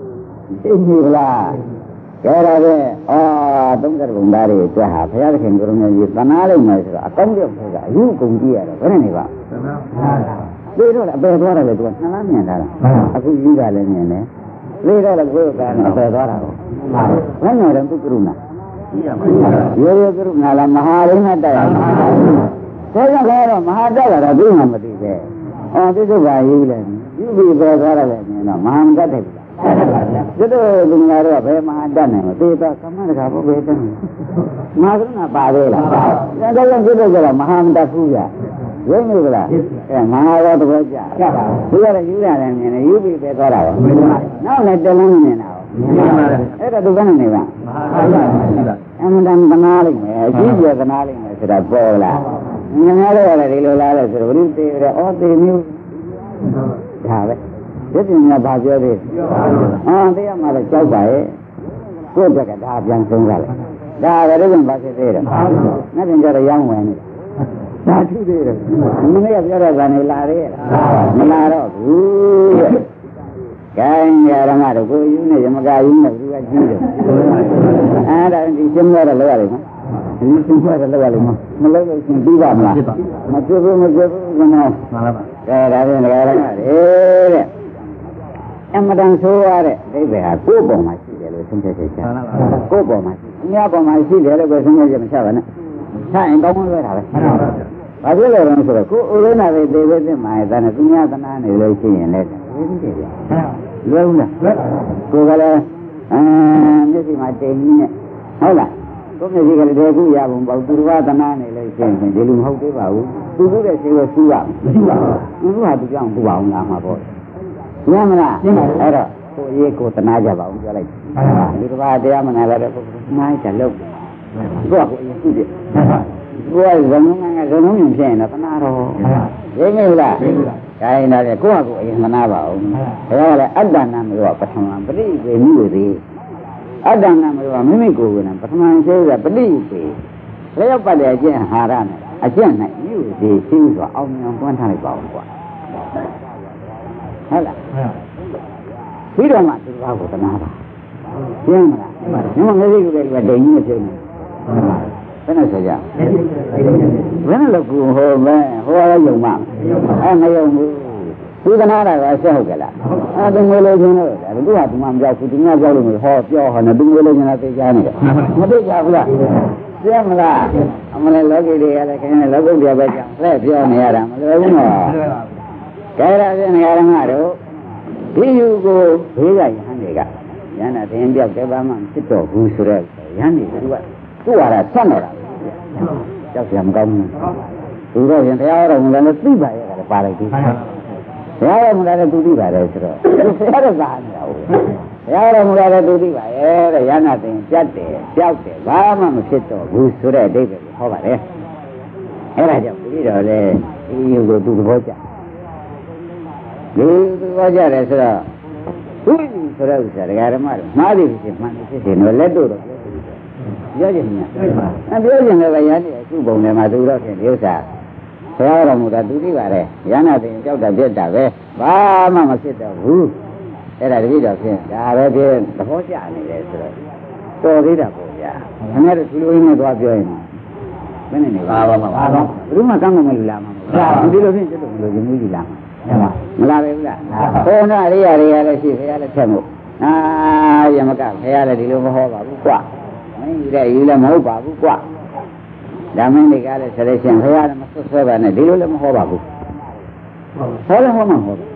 သိပြီလားကဲဒါပဲသုံးသက်ဘုံသားတွေအတွက်ဟာဘုရားသခင်ကိုယ်တော်ကြီးသနာလိုက်မယ်ဆိုတော့အကောင်းပြောက်ဆိုတာအယူကုန်ကြည့်ရတော့ဘယ်နဲ့နေပါသိတော့အပယ်သွားတယ်လေသူကနှလားမြင်တာအခုကြီးကလည်းမြင်တယ်သိတော့လည်းကိုယ်ကအပယ်သွားတာကိုဘယ်နဲ့တော့သူကရုဏာရိုးရိုးကရုဏာလားမဟာရင်းနဲ့တက်ရမှာဒါကြောင့်လည်းမဟာတက်လာတော့သိမှမသိပဲပြစ္ဆုတ်ပါရေးလဲယူပြီးပဲသွားရတယ်မြင်တော့မဟာမတက်တယ်ကျွတ်တို့လူငါတို့ကဘယ်မှာတတ်နိုင်မလဲသေတော့ကမ္မတကာဘုဘယ်တတ်နိုင်မဟာကရုဏာပါသေးလားဒါကြောင့်ကျွတ်တို့ကမဟာမတတ်ဘူးကြရုံးလို့လားမဟာရောတပည့်ကြသူကလည်းယူရတယ်မြင်တယ်ယူပြီးပဲသွားတာပါနောက်လည်းတလုံးမြင်တာအဲ့ဒါသူကလည်းနေပါအမှန်တန်သနာလိုက်မယ်အကြီးကျယ်သနာလိုက်မယ်ဆိုတာပေါ်လာငငယ်လေးရတယ်ဒီလိုလားလဲဆိုတော့ဘုရင်သေးတယ်သေမျိုးဒါပဲဒီပြင်ကဘာပြောသေးသိရမှာတော့ကြောက်ပါရဲ့ကိုယ့်ဘက်ကဒါပြန်ဆုံးကြလိုက်ဒါပဲဒီကဘာဖြစ်သေးတယ်နဲ့ပြင်ကြတော့ရောင်းဝင်နေဒါထုသေးတယ်မင်းကပြောတော့ဗာနေလာရဲ့မလာတော့ဘူးတဲ့ကိုင်းရဓမ္မတို့ကိုယူနေရမကယူနေသူကကြီးတယ်အဲ့ဒါဒီရှင်းရတော့လောက်ရလိမ့်မယ်ဒီရှင်းရတော့လောက်ရလိမ့်မယ်မလောက်လို့ရှင်ပြီးပါမလားမကြည့်ဘူးကမောမှန်ပါပါကဲဒါပြင်ဓမ္မတဲ့အမတန်ဆိုးရတဲ့အိဗေဟာကိုယ့်ပုံမှာရှိတယ်လို့ဆုံးဖြတ်ချက်ချကိုယ့်ပုံမှာရှိအများပုံမှာရှိတယ်လို့ပဲဆုံးဖြတ်ချက်မချပါနဲ့ဆိုင်ကောင်းကောင်းလွဲတာပဲဘာဖြစ်လဲတော့ဆိုတော့ကိုယ်ဥရနာတွေသေဝိသမာရဲ့တဏှာသူများသနာနေလို့ရှိရင်လည်းဝိသိတယ်လွဲဘူးလားကိုယ်ကလည်းမျက်စိမှာတိမ်ကြီးနဲ့ဟုတ်လားကိုယ်မျက်စိကလည်းတခုရပုံပေါ့သူတော်သနာနေလို့ရှိရင်ဒီလိုမဟုတ်သေးပါဘူးသူတို့တဲ့ဆေးကိုစူးရမရှိပါဘူးသူကသူကြောင့်ပူပါအောင်လားမှာပေါ့ရမလားအဲ့တော့ကိုရေးကိုတနာကြပါဦးပြောလိုက်ဒီကဘာတရားမနာလည်းတော့နားချလို့ကိုကကိုအရင်ကြည့်တယ်ကိုကဇုံလုံးကဇုံလုံးရင်ဖြစ်ရင်တော့တနာတော့ရင်းမိလားခိုင်းတာလေကိုကကိုအရင်မနာပါဘူးဒါကလည်းအတ္တနာမျိုးကပထမပရိဝေမိဝေသည်အတ္တနာမျိုးကမိမိကိုယ်ကပထမဆိုးကပရိဝေလျောက်ပတ်တဲ့အကျင့်ဟာရနဲ့အကျင့်နဲ့မိဝေသည်သိဆိုအောင်မြင်ပွန်းထားလိုက်ပါဦးကွာဟုတ်လားပြီးတော့မှသူကကိုတနာပါရှင်းမလားညမငယ်လေးကလည်းဒိန်ကြီးမဖြစ်ဘူးဘယ်နဲ့ဆိုကြဘယ်နဲ့လို့ကိုဟိုမဲဟိုရောယုံမမယုံဘူးသူတနာတာကဆက်ဟုတ်ကြလားသူငွေလေးချင်းလို့ဒါသူကသူမှမကြောက်ဘူးသူကကြောက်လို့ဟောပြောဟောနေသူငွေလေးချင်းလည်းသိကြနေတယ်မသိကြဘူးလားရှင်းမလားအမလည်းလောကီတွေကလည်းခင်ဗျာလောကုတ္တရာပဲကြောင့်ဆက်ပြောနေရတာမလွယ်ဘူးနော်ကဲဒါဖြင့်ငရမတို့ဒီယူကိုဘေးကရဟန်းတွေကရဟန္တာတင်ပြောက်တဲ့ဘာမှဖြစ်တော့ဘူးဆိုတော့ရဟန်းတွေကသူ့ဟာဆက်နေတာကြောက်ကြမကောင်းဘူးသူတော့ရင်တရားတော်မူတယ်လို့သိပါရဲ့ကလည်းပါလိုက်ပြီတရားတော်မူတယ်လို့သူသိပါတယ်ဆိုတော့ဆက်ရတာနေတာဟုတ်တရားတော်မူတယ်လို့သူသိပါရဲ့တဲ့ရဟန္တာတင်ပြတ်တယ်ကြောက်တယ်ဘာမှမဖြစ်တော့ဘူးဆိုတဲ့အဓိပ္ပာယ်ကိုဟောပါတယ်အဲ့ဒါကြောင့်ပြီးတော့လေဒီယူကိုသူသဘောကျဒီသဘောကျတယ်ဆိုတော့ဘုရားဆိုတဲ့ဥစ္စာဒကာဓမ္မတို့မှားသည်ဖြစ်မှန်သည်ဖြစ်တယ်နော်လက်တို့တော့ပြောကြည့်မြတ်ပြောကြည့်လည်းပဲရတဲ့အခုပုံထဲမှာသူတော့ဖြင့်ဒီဥစ္စာဘုရားတော်မူတာသူသိပါတယ်ရဟနာတင်ကြောက်တာပြက်တာပဲဘာမှမဖြစ်တော့ဘူးအဲ့ဒါတတိတော်ဖြင့်ဒါပဲဖြင့်သဘောကျနေတယ်ဆိုတော့တော်သေးတာပေါ့ဗျာခဏတော့ဒီလိုရင်းနဲ့သွားပြောရင်ဘယ်နဲ့နေပါဘာဘယ်သူမှကမ်းမမလူလာမှာမဟုတ်ဘူးဒီလိုဖြင့်ကျွတ်လို့ရင်းမှုကြီးလာမှာမလာပဲဘူးလားဘုန်းတော်ရိယာတွေကလည်းရှိဘုရားလည်းထက်မို့ယမကဘုရားလည်းဒီလိုမဟောပါဘူးကွာမင်းယူတဲ့ယူလည်းမဟုတ်ပါဘူးကွာဒါမင်းတွေကလည်းဆက်လက်ရှင်ဘုရားလည်းမဆွဆွဲပါနဲ့ဒီလိုလည်းမဟောပါဘူးဟောလည်းဟောမှာမဟုတ်ဘူး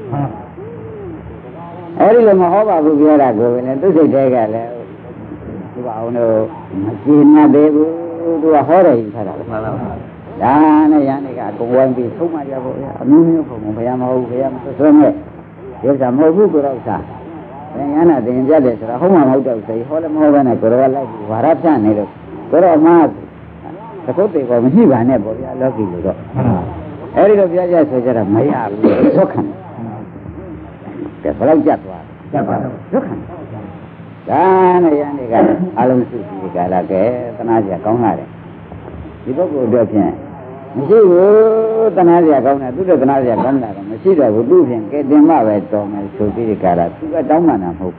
အဲ့ဒီလိုမဟောပါဘူးပြောတာကိုလည်းသူစိတ်တွေကလည်းသူကအောင်တော့မကျေနပ်သေးဘူးသူကဟောတယ်ယူထားတာလေမှန်ပါပါဒါနဲ့ရန်တွေကအကုန်ဝိုင်းပြီးဆုံးမကြဖို့အမျိုးမျိုးပုံဘုရားမဟုတ်ဘူးဘုရားမဆွဆွဲနဲ့ဒီဥစ္စာမဟုတ်ဘူးကိုတော့ဥစ္စာရဟနာတင်ပြတယ်ဆိုတော့ဟုတ်မှမဟုတ်တော့စိဟောလည်းမဟုတ်ဘဲနဲ့ကိုတော့လိုက်ပြီးဝါရဖြန့်နေလို့ကိုတော့မှသကုတ်တွေကမရှိပါနဲ့ပေါ့ဗျာလောကီလို့တော့အဲ့ဒီတော့ပြကြဆိုကြတာမရဘူးသုခံကဲဘယ်လောက်ကြက်သွားကြက်ပါတော့သုခံဒါနဲ့ရန်တွေကအလုံးစုဒီကလာကဲသနာစရာကောင်းလာတယ်ဒီပုဂ္ဂိုလ်တို့ဖြင့်မရှိဘူးတနာစရာကောင်းတယ်သူတို့တနာစရာကောင်းတာတော့မရှိတော့ဘူးသူဖြင့်ကဲတင်မပဲတော်မယ်ဆိုပြီးဒီကလာသူကတောင်းမှန်တာမဟုတ်ဘူး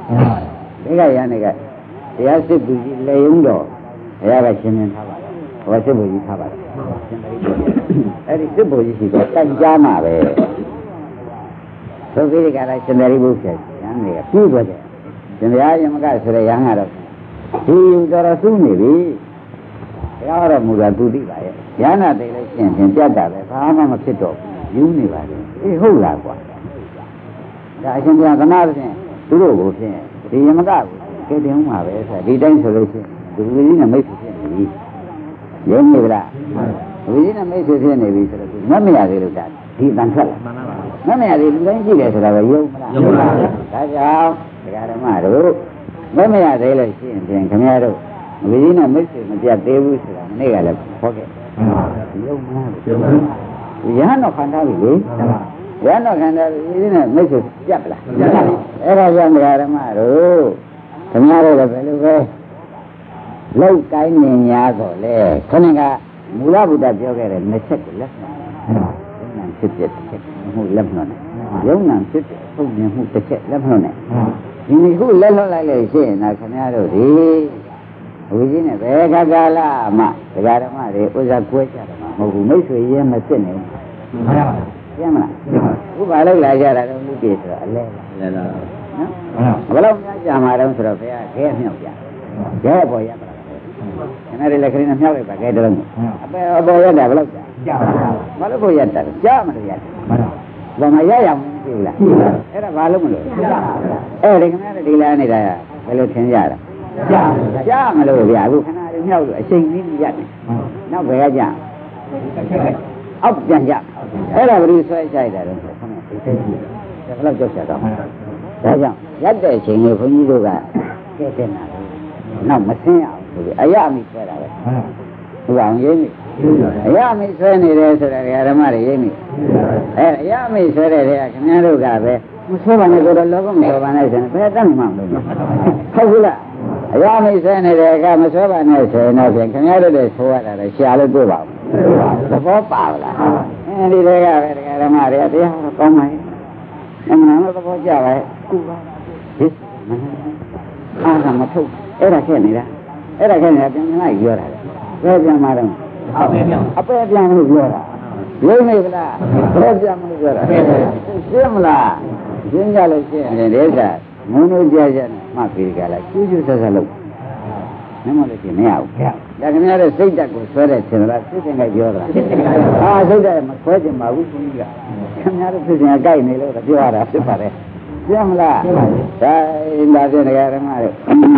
ဒီကရနေကတရားစစ်သူကြီးလေယုံတော်ဘုရားကရှင်းပြထားပါတယ်ဟောစစ်ဘုကြီးထားပါတယ်အဲ့ဒီစစ်ဘုကြီးရှိတော့တန်ကြားမှာပဲသုခိကလည်းရှင်သာရိပုတ္တရာရဟန်းတွေကပြည့်သွားတယ်ရှင်ဘုရားယမကဆိုတဲ့ရဟန်းကတော့ဒီတော်စုနေပြီဘုရားတော်မူတာသူသိပါရဲ့ရဟနာသိလို့ရှင်းပြတ်တာပဲဘာမှမဖြစ်တော့ဘူးယူနေပါလေအေးဟုတ်လားကွာဒါအရှင်ဘုရားကနာဖြင့်သူတို့ကိုဖြင့်ဒီယမကကိုကဲတင်မှာပဲဆိုဒီတိုင်းဆိုလို့ရှိရင်ဒီလူကြီးနဲ့မိတ်ဆွေဖြစ်နေပြီရုံးနေကြလားလူကြီးနဲ့မိတ်ဆွေဖြစ်နေပြီဆိုတော့မမရသေးလို့ဒါဒီတန်ထွက်လာမမရသေးလူတိုင်းကြည့်တယ်ဆိုတာကယုံမလားယုံပါဘူးဒါကြောင့်ဒကာဓမ္မတို့မမရသေးလို့ရှိရင်ဖြင့်ခင်ဗျားတို့လူကြီးနဲ့မိတ်ဆွေမပြတ်သေးဘူးဆိုတာမနေ့ကလည်းဟောခဲ့ယုံမလားယုံပါဘူးရဟန်းတော်ခံထားပြီလေရဟန်းတော်ခံထားပြီလူကြီးနဲ့မိတ်ဆွေပြတ်ပလားပြတ်ပါဘူးအဲ့ဒါကြောင့်ဒကာဓမ္မတို့ခင်ဗျားတို့လည်းဘယ်လိုပဲလောက်ကိုင်းနေ냐ဆိုလေခဏကမူလဗုဒ္ဓပြောခဲ့တဲ့နှစ်ချက်ကိုလက်မှတ်ယုံနာဖြစ်တဲ့ချက်မှုလက်မှတ်နဲ့ယုံနာဖြစ်တဲ့ပုံမြင်မှုတစ်ချက်လက်မှတ်နဲ့ဒီနေ့ခုလက်လွတ်လိုက်လို့ရှိရင်တော့ခင်ဗျားတို့ဒီဝိဇင်းနဲ့ဘယ်ကကာလမှဒကာဓမ္မတွေဥစ္စာကွဲကြတယ်မဟုတ်ဘူးမိတ်ဆွေရင်းမဖြစ်နေဘူးမှန်ပါပါရှင်းမလားခုဘာလို့လာကြတာတော့လူပြေဆိုတော့အလဲလားနော်ဘယ်လောက်များကြာမှာတော့ဆိုတော့ဘုရားခဲမြောက်ကြခဲပေါ်ရပါခဏလေးလက်ခင်းနဲ့မြောက်လိုက်ပါခဲတလုံးအပေါ်ရတာဘယ်လောက်ကြာဘာလို့ပေါ်ရတာကြာမလို့ရတယ်ဘာမှရရမသိဘူးလားအဲ့ဒါဘာလို့မလို့အဲ့ဒီခဏလေးဒီလာနေတာဘယ်လိုထင်ကြတာကြာမလို့ဗျာအခုခဏလေးမြောက်လို့အချိန်ကြီးရတယ်နောက်ဘယ်ကကြာအောက်ပြန်ကြအဲ့ဒါဘယ်လိုဆွဲကြိုက်တာတော့ခဏဒီသိပြီဒါဘယ်လောက်ကြောက်ကြတော့ဒါကြောင့်ရက်တဲ့အချိန်လေးဘုန်းကြီးတို့ကကဲတဲ့နာတယ်နောက်မဆင်းအောင်ဆိုပြီးအရမိဆွဲတာပဲဘုရားရင်းမိအရမိဆွဲနေတယ်ဆိုတာဓမ္မတွေရင်းမိအဲအရမိဆွဲတဲ့တည်းကခင်ဗျားတို့ကပဲမဆွဲပါနဲ့ကိုတော့လောကမဆွဲပါနဲ့ဆိုရင်ဘယ်တတ်မှမလို့ဟုတ်ဘူးလားအရမိဆွဲနေတဲ့ကမဆွဲပါနဲ့ဆိုရင်တော့ခင်ဗျားတို့လည်းဆွဲရတာလည်းရှာလို့တွေ့ပါဘူးသဘောပါလားအဲဒီတည်းကပဲဓမ္မတွေတရားကောင်းပါရဲ့အမှန်တော့သဘောကျပါရဲ့ကုပါဒီအားကမထုတ်အဲ့ဒါခဲ့နေတာအဲ့ဒါခဲ့နေတာပြန်ပြန်လိုက်ပြောတာလေဘယ်ပြန်มาတော့အပဲပြန်လို့ပြောတာရုံးနေကလားဘယ်ပြန်လို့ပြောတာရှင်းမလားရှင်းကြလို့ရှင်းတယ်တဲ့ကမုန်းလို့ကြကြနဲ့မှတ်ပြီးကြလားကျူးကျူးဆက်ဆက်လို့မမလို့ရှင်းမရဘူးဒါခင်ဗျားတို့စိတ်ဓာတ်ကိုဆွဲတဲ့ဆင်လားစိတ်တင်ကြပြောတာစိတ်ဓာတ်မဆွဲချင်ပါဘူးခင်ဗျာခင်ဗျားတို့ဖြစ်ရင်ကြိုက်နေလို့ပြောရတာဖြစ်ပါတယ်ရှင်းမလားဒါလာတဲ့ဓမ္မတွေ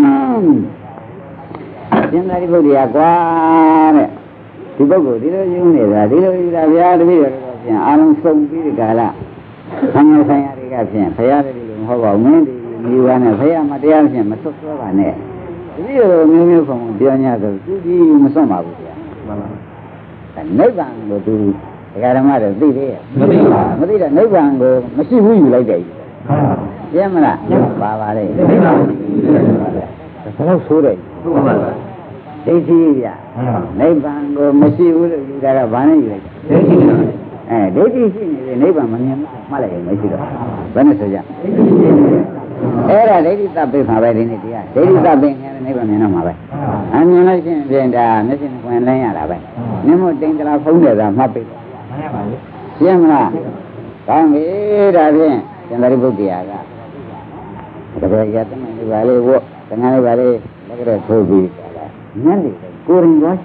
ရှင်းသာရိပုတ္တရာကွာတဲ့ဒီပုဂ္ဂိုလ်ဒီလိုယူနေတာဒီလိုယူတာဘုရားတပည့်တော်တို့ဖြင့်အာလုံးစုံပြီးဒီကလာဆံရဆိုင်ရတွေကဖြင့်ဘုရားတပည့်တော်မဟုတ်ပါဘူးမင်းဒီမိဘနဲ့ဘုရားမတရားဖြင့်မဆွဆွဲပါနဲ့တပည့်တော်မျိုးမျိုးပုံပြော냐ဆိုသူကြီးမစွန့်ပါဘူးဗျာမှန်ပါနိဗ္ဗာန်ကိုသူဓမ္မတွေသိသေးရဲ့မသိပါဘူးမသိတော့နိဗ္ဗာန်ကိုမရှိဘူးယူလိုက်တယ်ရှင်းမလားပါပါလေနိဗ္ဗာန်ဘယ်လိုဆိုတယ်ဟုတ်ပါလားဒိဋ္ဌိပြနိဗ္ဗာန်ကိုမရှိဘူးလို့ယူတာကဘာနဲ့ယူလိုက်ဒိဋ္ဌိရှိနေတယ်နိဗ္ဗာန်မမြင်မှတ်လိုက်ရင်မရှိတော့ဘယ်နဲ့ဆိုကြအဲ့ဒါဒိဋ္ဌိသပိမှာပဲဒီနေ့တရားဒိဋ္ဌိသပိနဲ့နိဗ္ဗာန်မြင်တော့မှာပဲအမြင်လို့ရှိရင်ပြင်ဒါမျက်စိနဲ့ခွင်လင်းရတာပဲနင်းမို့တိန်တလားဖုံးတယ်သာမှတ်ပြီမှန်ပါဘူးရှင်းမလားကောင်းပြီဒါဖြင့်ရှင်သာရိပုတ္တရာကတပည့်ရတဲ့နေပါလေဝတ်တငါလေးပါလေလက်ကလေးထိုးပြီးညနေကိုရင်သွား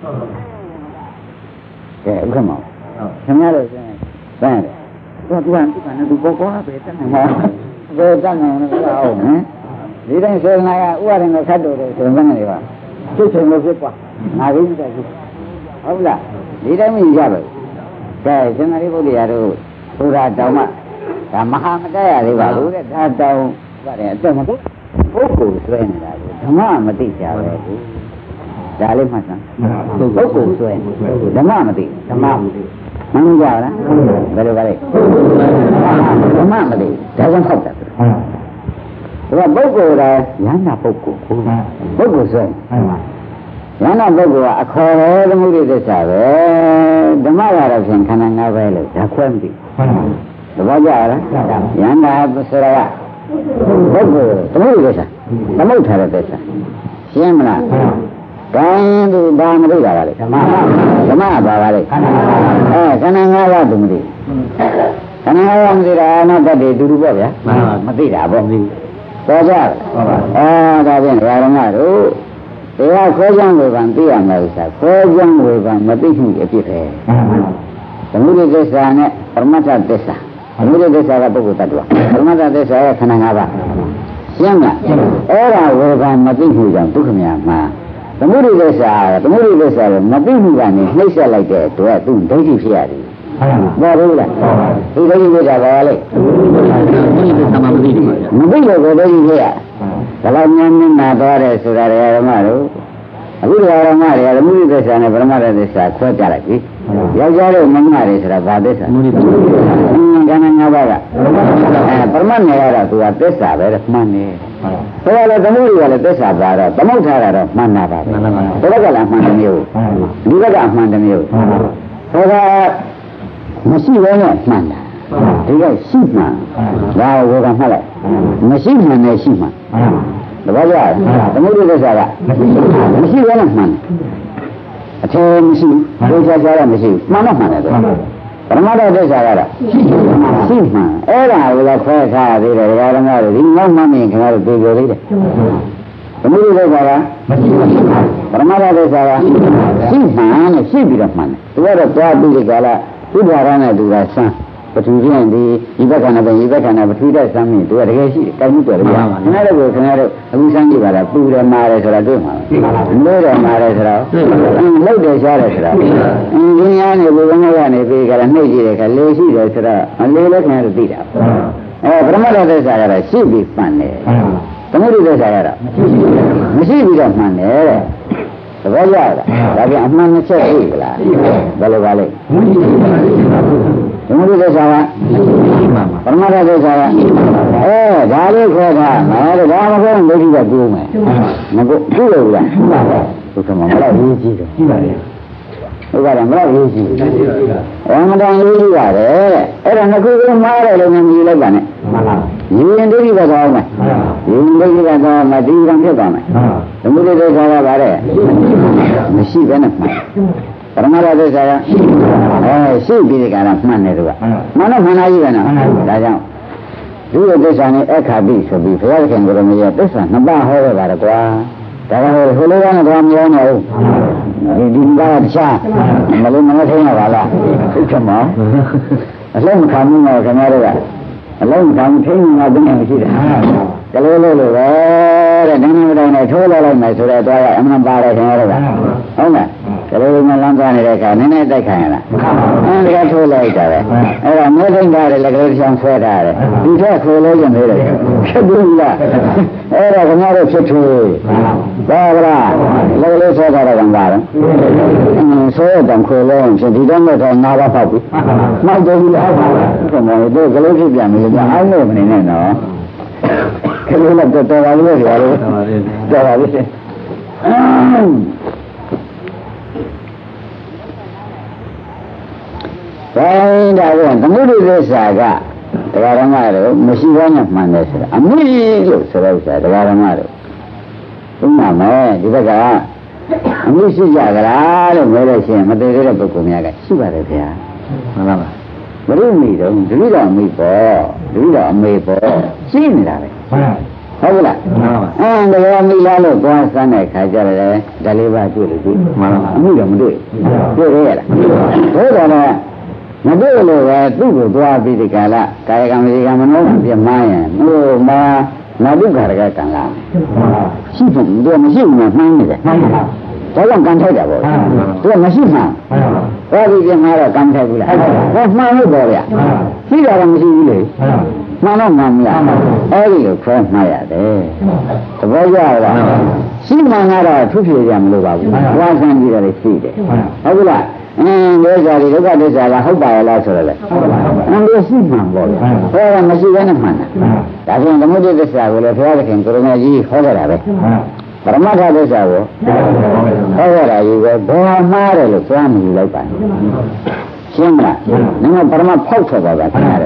ကဲဥက္ကမောခင်ဗျားတို့ဆိုရင်ဗန်းတယ်သူကသူပေါ်ပေါ်ပဲတက်နေမှာဘယ်တက်နေလဲအောင်ဟမ်ဒီတိုင်းဆိုရင်ကဥပါဒင်ကိုခတ်တော်တယ်ဆိုရင်ဗန်းတယ်ပါဖြစ်ချင်လို့ဖြစ်กว่าငါရင်းတက်ဘူးဟုတ်လားဒီတိုင်းမရပါဘူးကဲရှင်သာရိပုတ္တရာတို့ဘုရားတောင်းမှဒါမဟာမတရသေးပါဘူးတဲ့ဒါတောင်းပါတယ်အတက်မဟုတ်ပုဂ္ဂိုလ်ဆွဲနေတာကိုဓမ္မမသိကြပဲဒါလေးမှတ်စမ်းပုဂ္ဂိုလ်ဆွဲဓမ္မမသိဓမ္မမသိမှန်ကြလားဘယ်လိုပါလဲဓမ္မမသိဒါကြောင့်ဟုတ်တယ်ဒါပုဂ္ဂိုလ်ကယန္နာပုဂ္ဂိုလ်ပုဂ္ဂိုလ်ဆွဲယန္နာပုဂ္ဂိုလ်ကအခေါ်တော်သမှုရိသစ္စာပဲဓမ္မကတော့ဖြင့်ခန္ဓာ၅ပါးလို့ဓာခွဲမသိသဘောကျလားယန္နာဆိုရကသမုဒ္ဒသစ္စာသမုဋ္ဌာရသစ္စာရှင်းမလားကံသူဘာမသိတာပါလေဓမ္မပါပါလေခန္ဓာ၅ပါးသူမသိခန္ဓာ၅ပါးမသိတာအနာတ္တတွေတူတူပေါ့ဗျာမသိတာပေါ့ပေါ်ကြဒါဖြင့်ဓမ္မတို့တရားခေါ်ကြောင်းဝေဖန်သိရမယ်ဥစ္စာခေါ်ကြောင်းဝေဖန်မသိမှုအဖြစ်ပဲသမုဒ္ဒသစ္စာနဲ့ပရမတ္ထသစ္စာသမုဒ္ဒသစ္စာကပုဂ္ဂိုလ်တ attva ပရမတ္ထသစ္စာကခန္ဓာ၅ပါးရှင်းမလားအဲ့ဒါဝေဖန်မသိမှုကြောင့်ဒုက္ခများမှာသမုဒိသစ္စာကိုမသိမှုကနေနှိမ့်ဆက်လိုက်တဲ့အတွက်သူဒိဋ္ဌိဖြစ်ရတယ်။ဘာလို့လဲ။ဒီဒိဋ္ဌိဖြစ်တာဘာလဲ။သမုဒိသစ္စာမသိဘူး။မသိလို့ကိုဒိဋ္ဌိဖြစ်ရ။ဒါလောက်များများနာသွားတယ်ဆိုတာဓမ္မတို့အခုဓမ္မတွေကသမုဒိသစ္စာနဲ့ပရမတ္ထသစ္စာခွဲပြလိုက်ပြီ။ယောက်ျားတို့မိန်းမတွေဆိုတာဘာသစ္စာ။သမုဒိသစ္စာ။ခန္ဓာ၅ပါးကပရမတ်နယ်ကတော့သူကသစ္စာပဲမှန်နေ။ဆိုတော့လေသမုဒိကလည်းသစ္စာပါတော့သမုဋ္ဌာရတော့မှန်တာပါပဲ။ဘယ်ဘက်ကလည်းမှန်တယ်မျိုး။ဒီဘက်ကမှန်တယ်မျိုး။ဆိုတော့မရှိဘဲနဲ့မှန်တာ။ဒီကရှိမှန်။ဒါကိုကမှတ်လိုက်။မရှိမှန်နဲ့ရှိမှန်။တပည့်ကြသမုဒိသစ္စာကမရှိဘဲနဲ့မှန်တယ်။အထည်မရှိဘူး။ဒုက္ခစားရမရှိဘူး။မှန်တော့မှန်တယ်တော့ပရမတ္ထသစ္စာကတော့ရှိမှန်အဲ့ဒါကိုလည်းခွဲထားသေးတယ်ဓမ္မတို့ဒီငေါ့မှမင်းခင်ဗျားတို့ပြောသေးတယ်သမုဒိသစ္စာကမရှိဘူးပရမတ္ထသစ္စာကရှိမှန်နဲ့ရှိပြီးတော့မှန်တယ်သူကတော့သွားပြီးဒီကလာသုဒ္ဓရနဲ့သူကစမ်းပထူချင်းဒီဘက်ကနဲ့ဒီဘက်ကနဲ့ပထူတဲ့စမ်းမြင်သူကတကယ်ရှိတယ်ကောင်းမှုတော်တယ်ခင်ဗျားတို့အခုစမ်းကြည့်ပါလားပူတယ်မာတယ်ဆိုတာတွေ့မှာလို့တယ်မာတယ်ဆိုတာလှုပ်တယ်ရှားတယ်ဆိုတာဒီညာနေဘုရားကနေပြီးကြတာနှိပ်ကြည့်တယ်ခါလေးရှိတယ်ဆိုတော့အလေးလည်းခင်ဗျားတို့သိတာပရမတ္ထသစ္စာကတော့ရှိပြီးမှန်တယ်သမုဒိသစ္စာကတော့မရှိပြီးတော့မှန်တယ်တဲ့သဘောကျလားဒါပြန်အမှန်နှစ်ချက်သိကြလားဘယ်လိုပါလဲသမုဒိသစ္စာကပရမတ္ထသစ္စာကဒါလေးခေါ်တာဒါမခေါ်လို့ဒီကကျိုးမယ်မကိုကျိုးလို့လားသူကမှမလားရေးကြည့်တယ်ကြည့်ပါလေဘုရားကမလားရေးကြည့်အမှန်တန်ရေးကြည့်ရတယ်အဲ့ဒါနှစ်ခုကမှားတယ်လို့မမြင်လိုက်ပါနဲ့ရင်ဒိဋ္ဌိကတော့မယ်ရင်ဒိဋ္ဌိကတော့မတိရံဖြစ်သွားမယ်သမုဒိသစ္စာကဗါတဲ့မရှိဘဲနဲ့မှန်ပရမတ္ထသစ္စာကရှိပြီးဒီကရမှန်တယ်သူကမှန်တော့မှန်လားကြီးပဲနော်ဒါကြောင့်ဒီသစ္စာနဲ့အခါပိဆိုပြီးဘုရားခင်ကိုယ်တော်မြတ်သစ္စာနှစ်ပါးဟောရတာကွာဒါကဟိုလိုကတော့မပြောနဲ့ဟုတ်ဒီကတခြားမလို့မထိုင်ရပါလားသိချင်မအလုံးခံမှုတော့ခင်ဗျားတို့ကအလုံးခံထိန်းနေတာတင်းနေရှိတယ်ကလေးလေးလိုပဲတဲ့နိုင်ငံတိုင်းနဲ့ထိုးလာလိုက်မယ်ဆိုတော့တော့အမှန်ပါတယ်ခင်ဗျားတို့ကဟုတ်လားကလေးလေးနဲ့လမ်းသွားနေတဲ့အခါနည်းနည်းတိုက်ခိုင်ရလားဒီကထိုးလိုက်တာပဲအဲ့ဒါမျိုးသိမ့်တာလည်းကလေးချောင်းဆွဲတာတယ်ဒီထက်ခိုးလို့ရင်သေးတယ်ဖြစ်ဘူးလားအဲ့ဒါခင်ဗျားတို့ဖြစ်ထွေးဘာလားလောလေးဆွဲတာတော့ကံပါတယ်ဆွဲတော့ခိုးလို့ဖြစ်ဒီတော့တော့ငါးပါးပေါက်ပြီမှောက်တယ်ဘူးလားဟုတ်ပါဘူးတို့ကလေးဖြစ်ပြန်ပြီကြာအောင်လို့မနေနဲ့နော်ကလေးလည်းတော်ပါလို့ရတယ်တော်ပါပြီဒါကသမုဒိသစ္စာကတရားဓမ္မတို့မရှိဘဲနဲ့မှန်တယ်ဆိုတာအမိလို့ဆိုတော့ဆိုတာတရားဓမ္မတို့ဥပမာမယ်ဒီဘက်ကအမိရှိကြကြလားလို့ပြောလို့ရှိရင်မတည်သေးတဲ့ပုဂ္ဂိုလ်များကရှိပါတယ်ဗျာမှန်ပါပါဘယ်လိုမိတော့တတိတော်အမိပေါ့တတိတော်အမေပေါ့ရှိနေတာပဲဟုတ်ကဲ့လားတရားမိလားလို့သွားစမ်းတဲ့ခါကြတယ်ဒါလေးပါတွေ့လို့ဒီမှန်ပါအမိတော့မတွေ့တွေ့ရလားတွေ့တော့မတွေ့လို့ပဲသူ့ကိုသွားပြီးဒီကလာကာယကံဝစီကံမနောကံပြမှန်းရင်ဟိုမှာနာတုခါရကကံလာရှိဖို့သူမရှိဘူးမှန်းနေတယ်ဒါကြောင့်ကံထိုက်တာပေါ့သူကမရှိမှန်းသွားပြီးပြမှန်းတော့ကံထိုက်ဘူးလားမှန်းလို့ပေါ့ဗျာရှိတာတော့မရှိဘူးလေမှန်တော့မှန်မလားအဲ့ဒီလိုခွဲမှတ်ရတယ်သဘောကျလားရှိမှန်ကတော့သူ့ဖြေကြမလို့ပါဘူးဝါဆန်းကြည့်ရတယ်ရှိတယ်ဟုတ်ကဲ့လားဒုက္ခဒီဒုက္ခသစ္စာကဟုတ်ပါရဲ့လားဆိုတော့လေဒီရှိမှန်ပေါ့လေဟောတာမရှိဘဲနဲ့မှန်တာဒါကြောင့်သမုဒိသစ္စာကိုလည်းဘုရားသခင်ကိုရမကြီးဟောကြတာပဲပရမတ္ထသစ္စာကိုဟောရတာယူပဲဘာမှားတယ်လို့သွားမယူလိုက်ပါနဲ့ရှင်းမလားငါပရမဖောက်ထွက်သွားတာခင်ဗျားတို့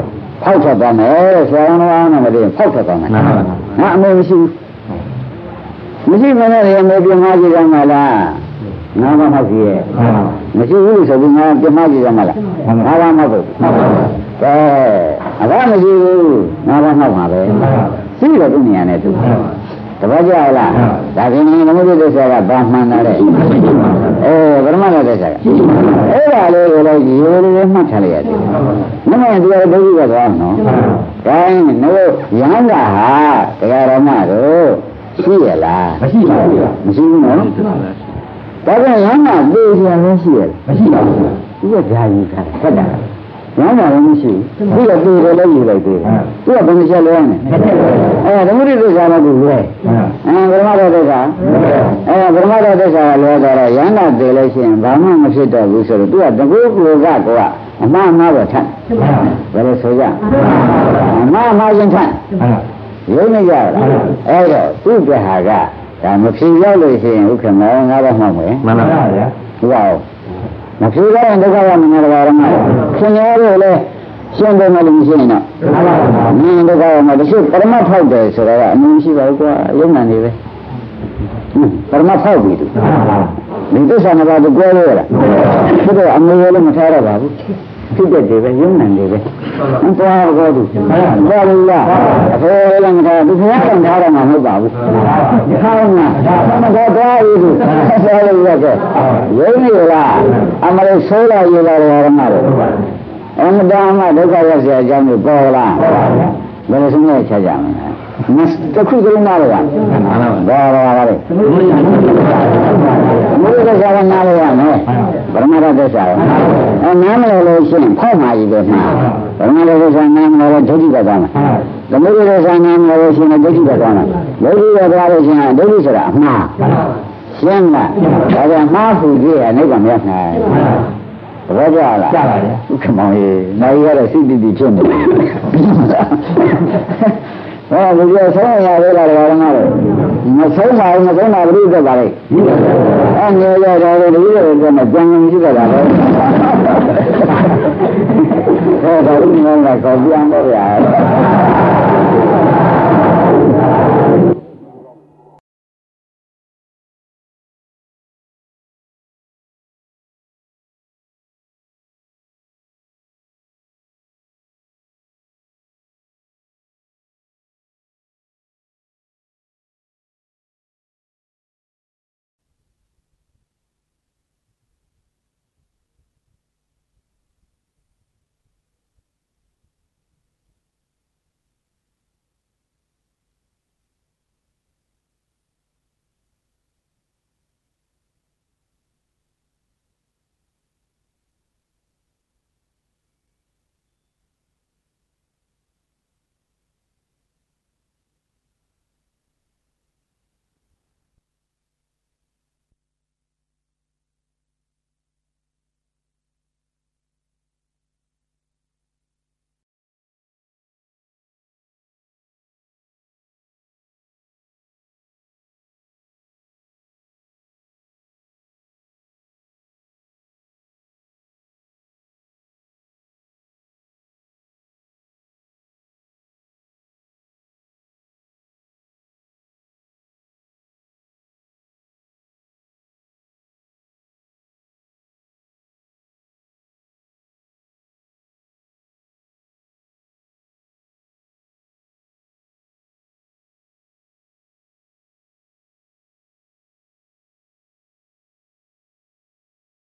ဖောက်ထွက်သွားမယ်ဆရာတော်ကမတည်းဖောက်ထွက်သွားမယ်ငါအမေမရှိမရှိမနဲ့ရမေပြမကြည့်ရမှာလားငါမဟုတ်ကြီးရဲ့မရှိဘူးဆိုပြီးငါပြမကြည့်ရမှာလားငါမဟုတ်ဘူးကဲအဘမရှိဘူးငါမဟုတ်ပါပဲရှိတယ်သူနေရာနဲ့သူတပည့်ကြလားဒါကင်းနေသမုဒ္ဒိသစ္စာကဘာမှန်တာလဲပရမတ္ထသစ္စာကအဲ့ဒါလေးကိုလည်းရိုးရိုးမှတ်ထားလိုက်ရတယ်မင်းတို့ကဒုက္ခကတော့နော်ဒါရင်တို့ရဟန္တာဟာတရားတော်မှတို့ရှိရလားမရှိပါဘူးမရှိဘူးနော်ဒါကြောင့်ရဟန္တာသိပြန်လို့ရှိရမရှိပါဘူးသူကဓာယူထားတယ်ဟုတ်တာရဟန္တာလည်းမရှိဘူးသူကသိတယ်လည်းယူလိုက်သေးတယ်သူကဘယ်နှချက်လဲသမုဒိသစ္စာကသူလွဲပရမတ္ထသစ္စာပရမတ္ထသစ္စာကလွဲတော့ရဟန္တာသိလို့ရှိရင်ဘာမှမဖြစ်တော့ဘူးဆိုတော့သူကတကူကူကအမှားပဲထပ်ဘယ်လိုဆိုကြအမှားချင်းထပ်ရုံးနေကြလားအဲ့တော့သူ့ပြဟာကဒါမဖြေရောက်လို့ရှိရင်ဥက္ကမောငါတော့မှောက်မယ်မှန်ပါဗျာဟုတ်မဖြေတော့ရင်ဒုက္ခရောက်နေတယ်ဗျာခင်ဗျားတို့လည်းရှင်းတယ်မလို့မရှိရင်တော့မင်းဒုက္ခရောက်မှာတချို့ပရမတ်ဖောက်တယ်ဆိုတော့အမှုရှိပါဘူးကွာရုံးနေတယ်ပဲပရမတ်ဖောက်ပြီသူဒီသစ္စာနှစ်ပါးကိုကြွယ်လို့ရလားသူကအမှုရလည်းမထားတော့ပါဘူးဖြစ်တဲ့တွေပဲရုံးနေတယ်ပဲသွားတော့သူသွားလို့လားအဖေလည်းမထားသူဖျားကန်ထားတော့မှမဟုတ်ပါဘူးထားတော့မှမတော့သွားဘူးသူသွားလို့ရတဲ့ရုံးနေလားအမလေးဆိုးလာရလာတယ်မှာတော့အမတမ်းမှဒုက္ခရောက်เสียအကြောင်းကိုပေါ်လားဘယ်လိုဆုံးလဲချက်ကြမလဲတခုကလေးနားရပါဘာလဲမူရသစ္စာကနားရရမယ်ပရမတ္ထသစ္စာနားမလဲလို့ရှိရင်ဖောက်မှာကြီးပဲမှာပရမတ္ထသစ္စာနားမလဲဒုတိယသွားမှာသမုဒိသစ္စာနားမလဲလို့ရှိရင်ဒုတိယသွားမှာဒုတိယသွားလို့ရှိရင်ဒုတိယဆိုတာအမှားရှင်းလားဒါကြောင့်မှားဖို့ကြည့်ရအိဗံမရနိုင်ဘောကြလားကြားပါရဲ့ဥက္ကမောင်ကြီးနိုင်ရတဲ့စိတ္တိတိဖြစ်နေတယ်ဟောဒီလိုဆုံးရရလာတယ်ဘာလို့မဆုံးပါဘူးမဆုံးတာဘုရားတက်ပါလေအနေရတော့ဒီလိုကမကြံရင်ရှိတော့တာလေဟောဒါဦးငါကကောပြန်တော့ဗျာ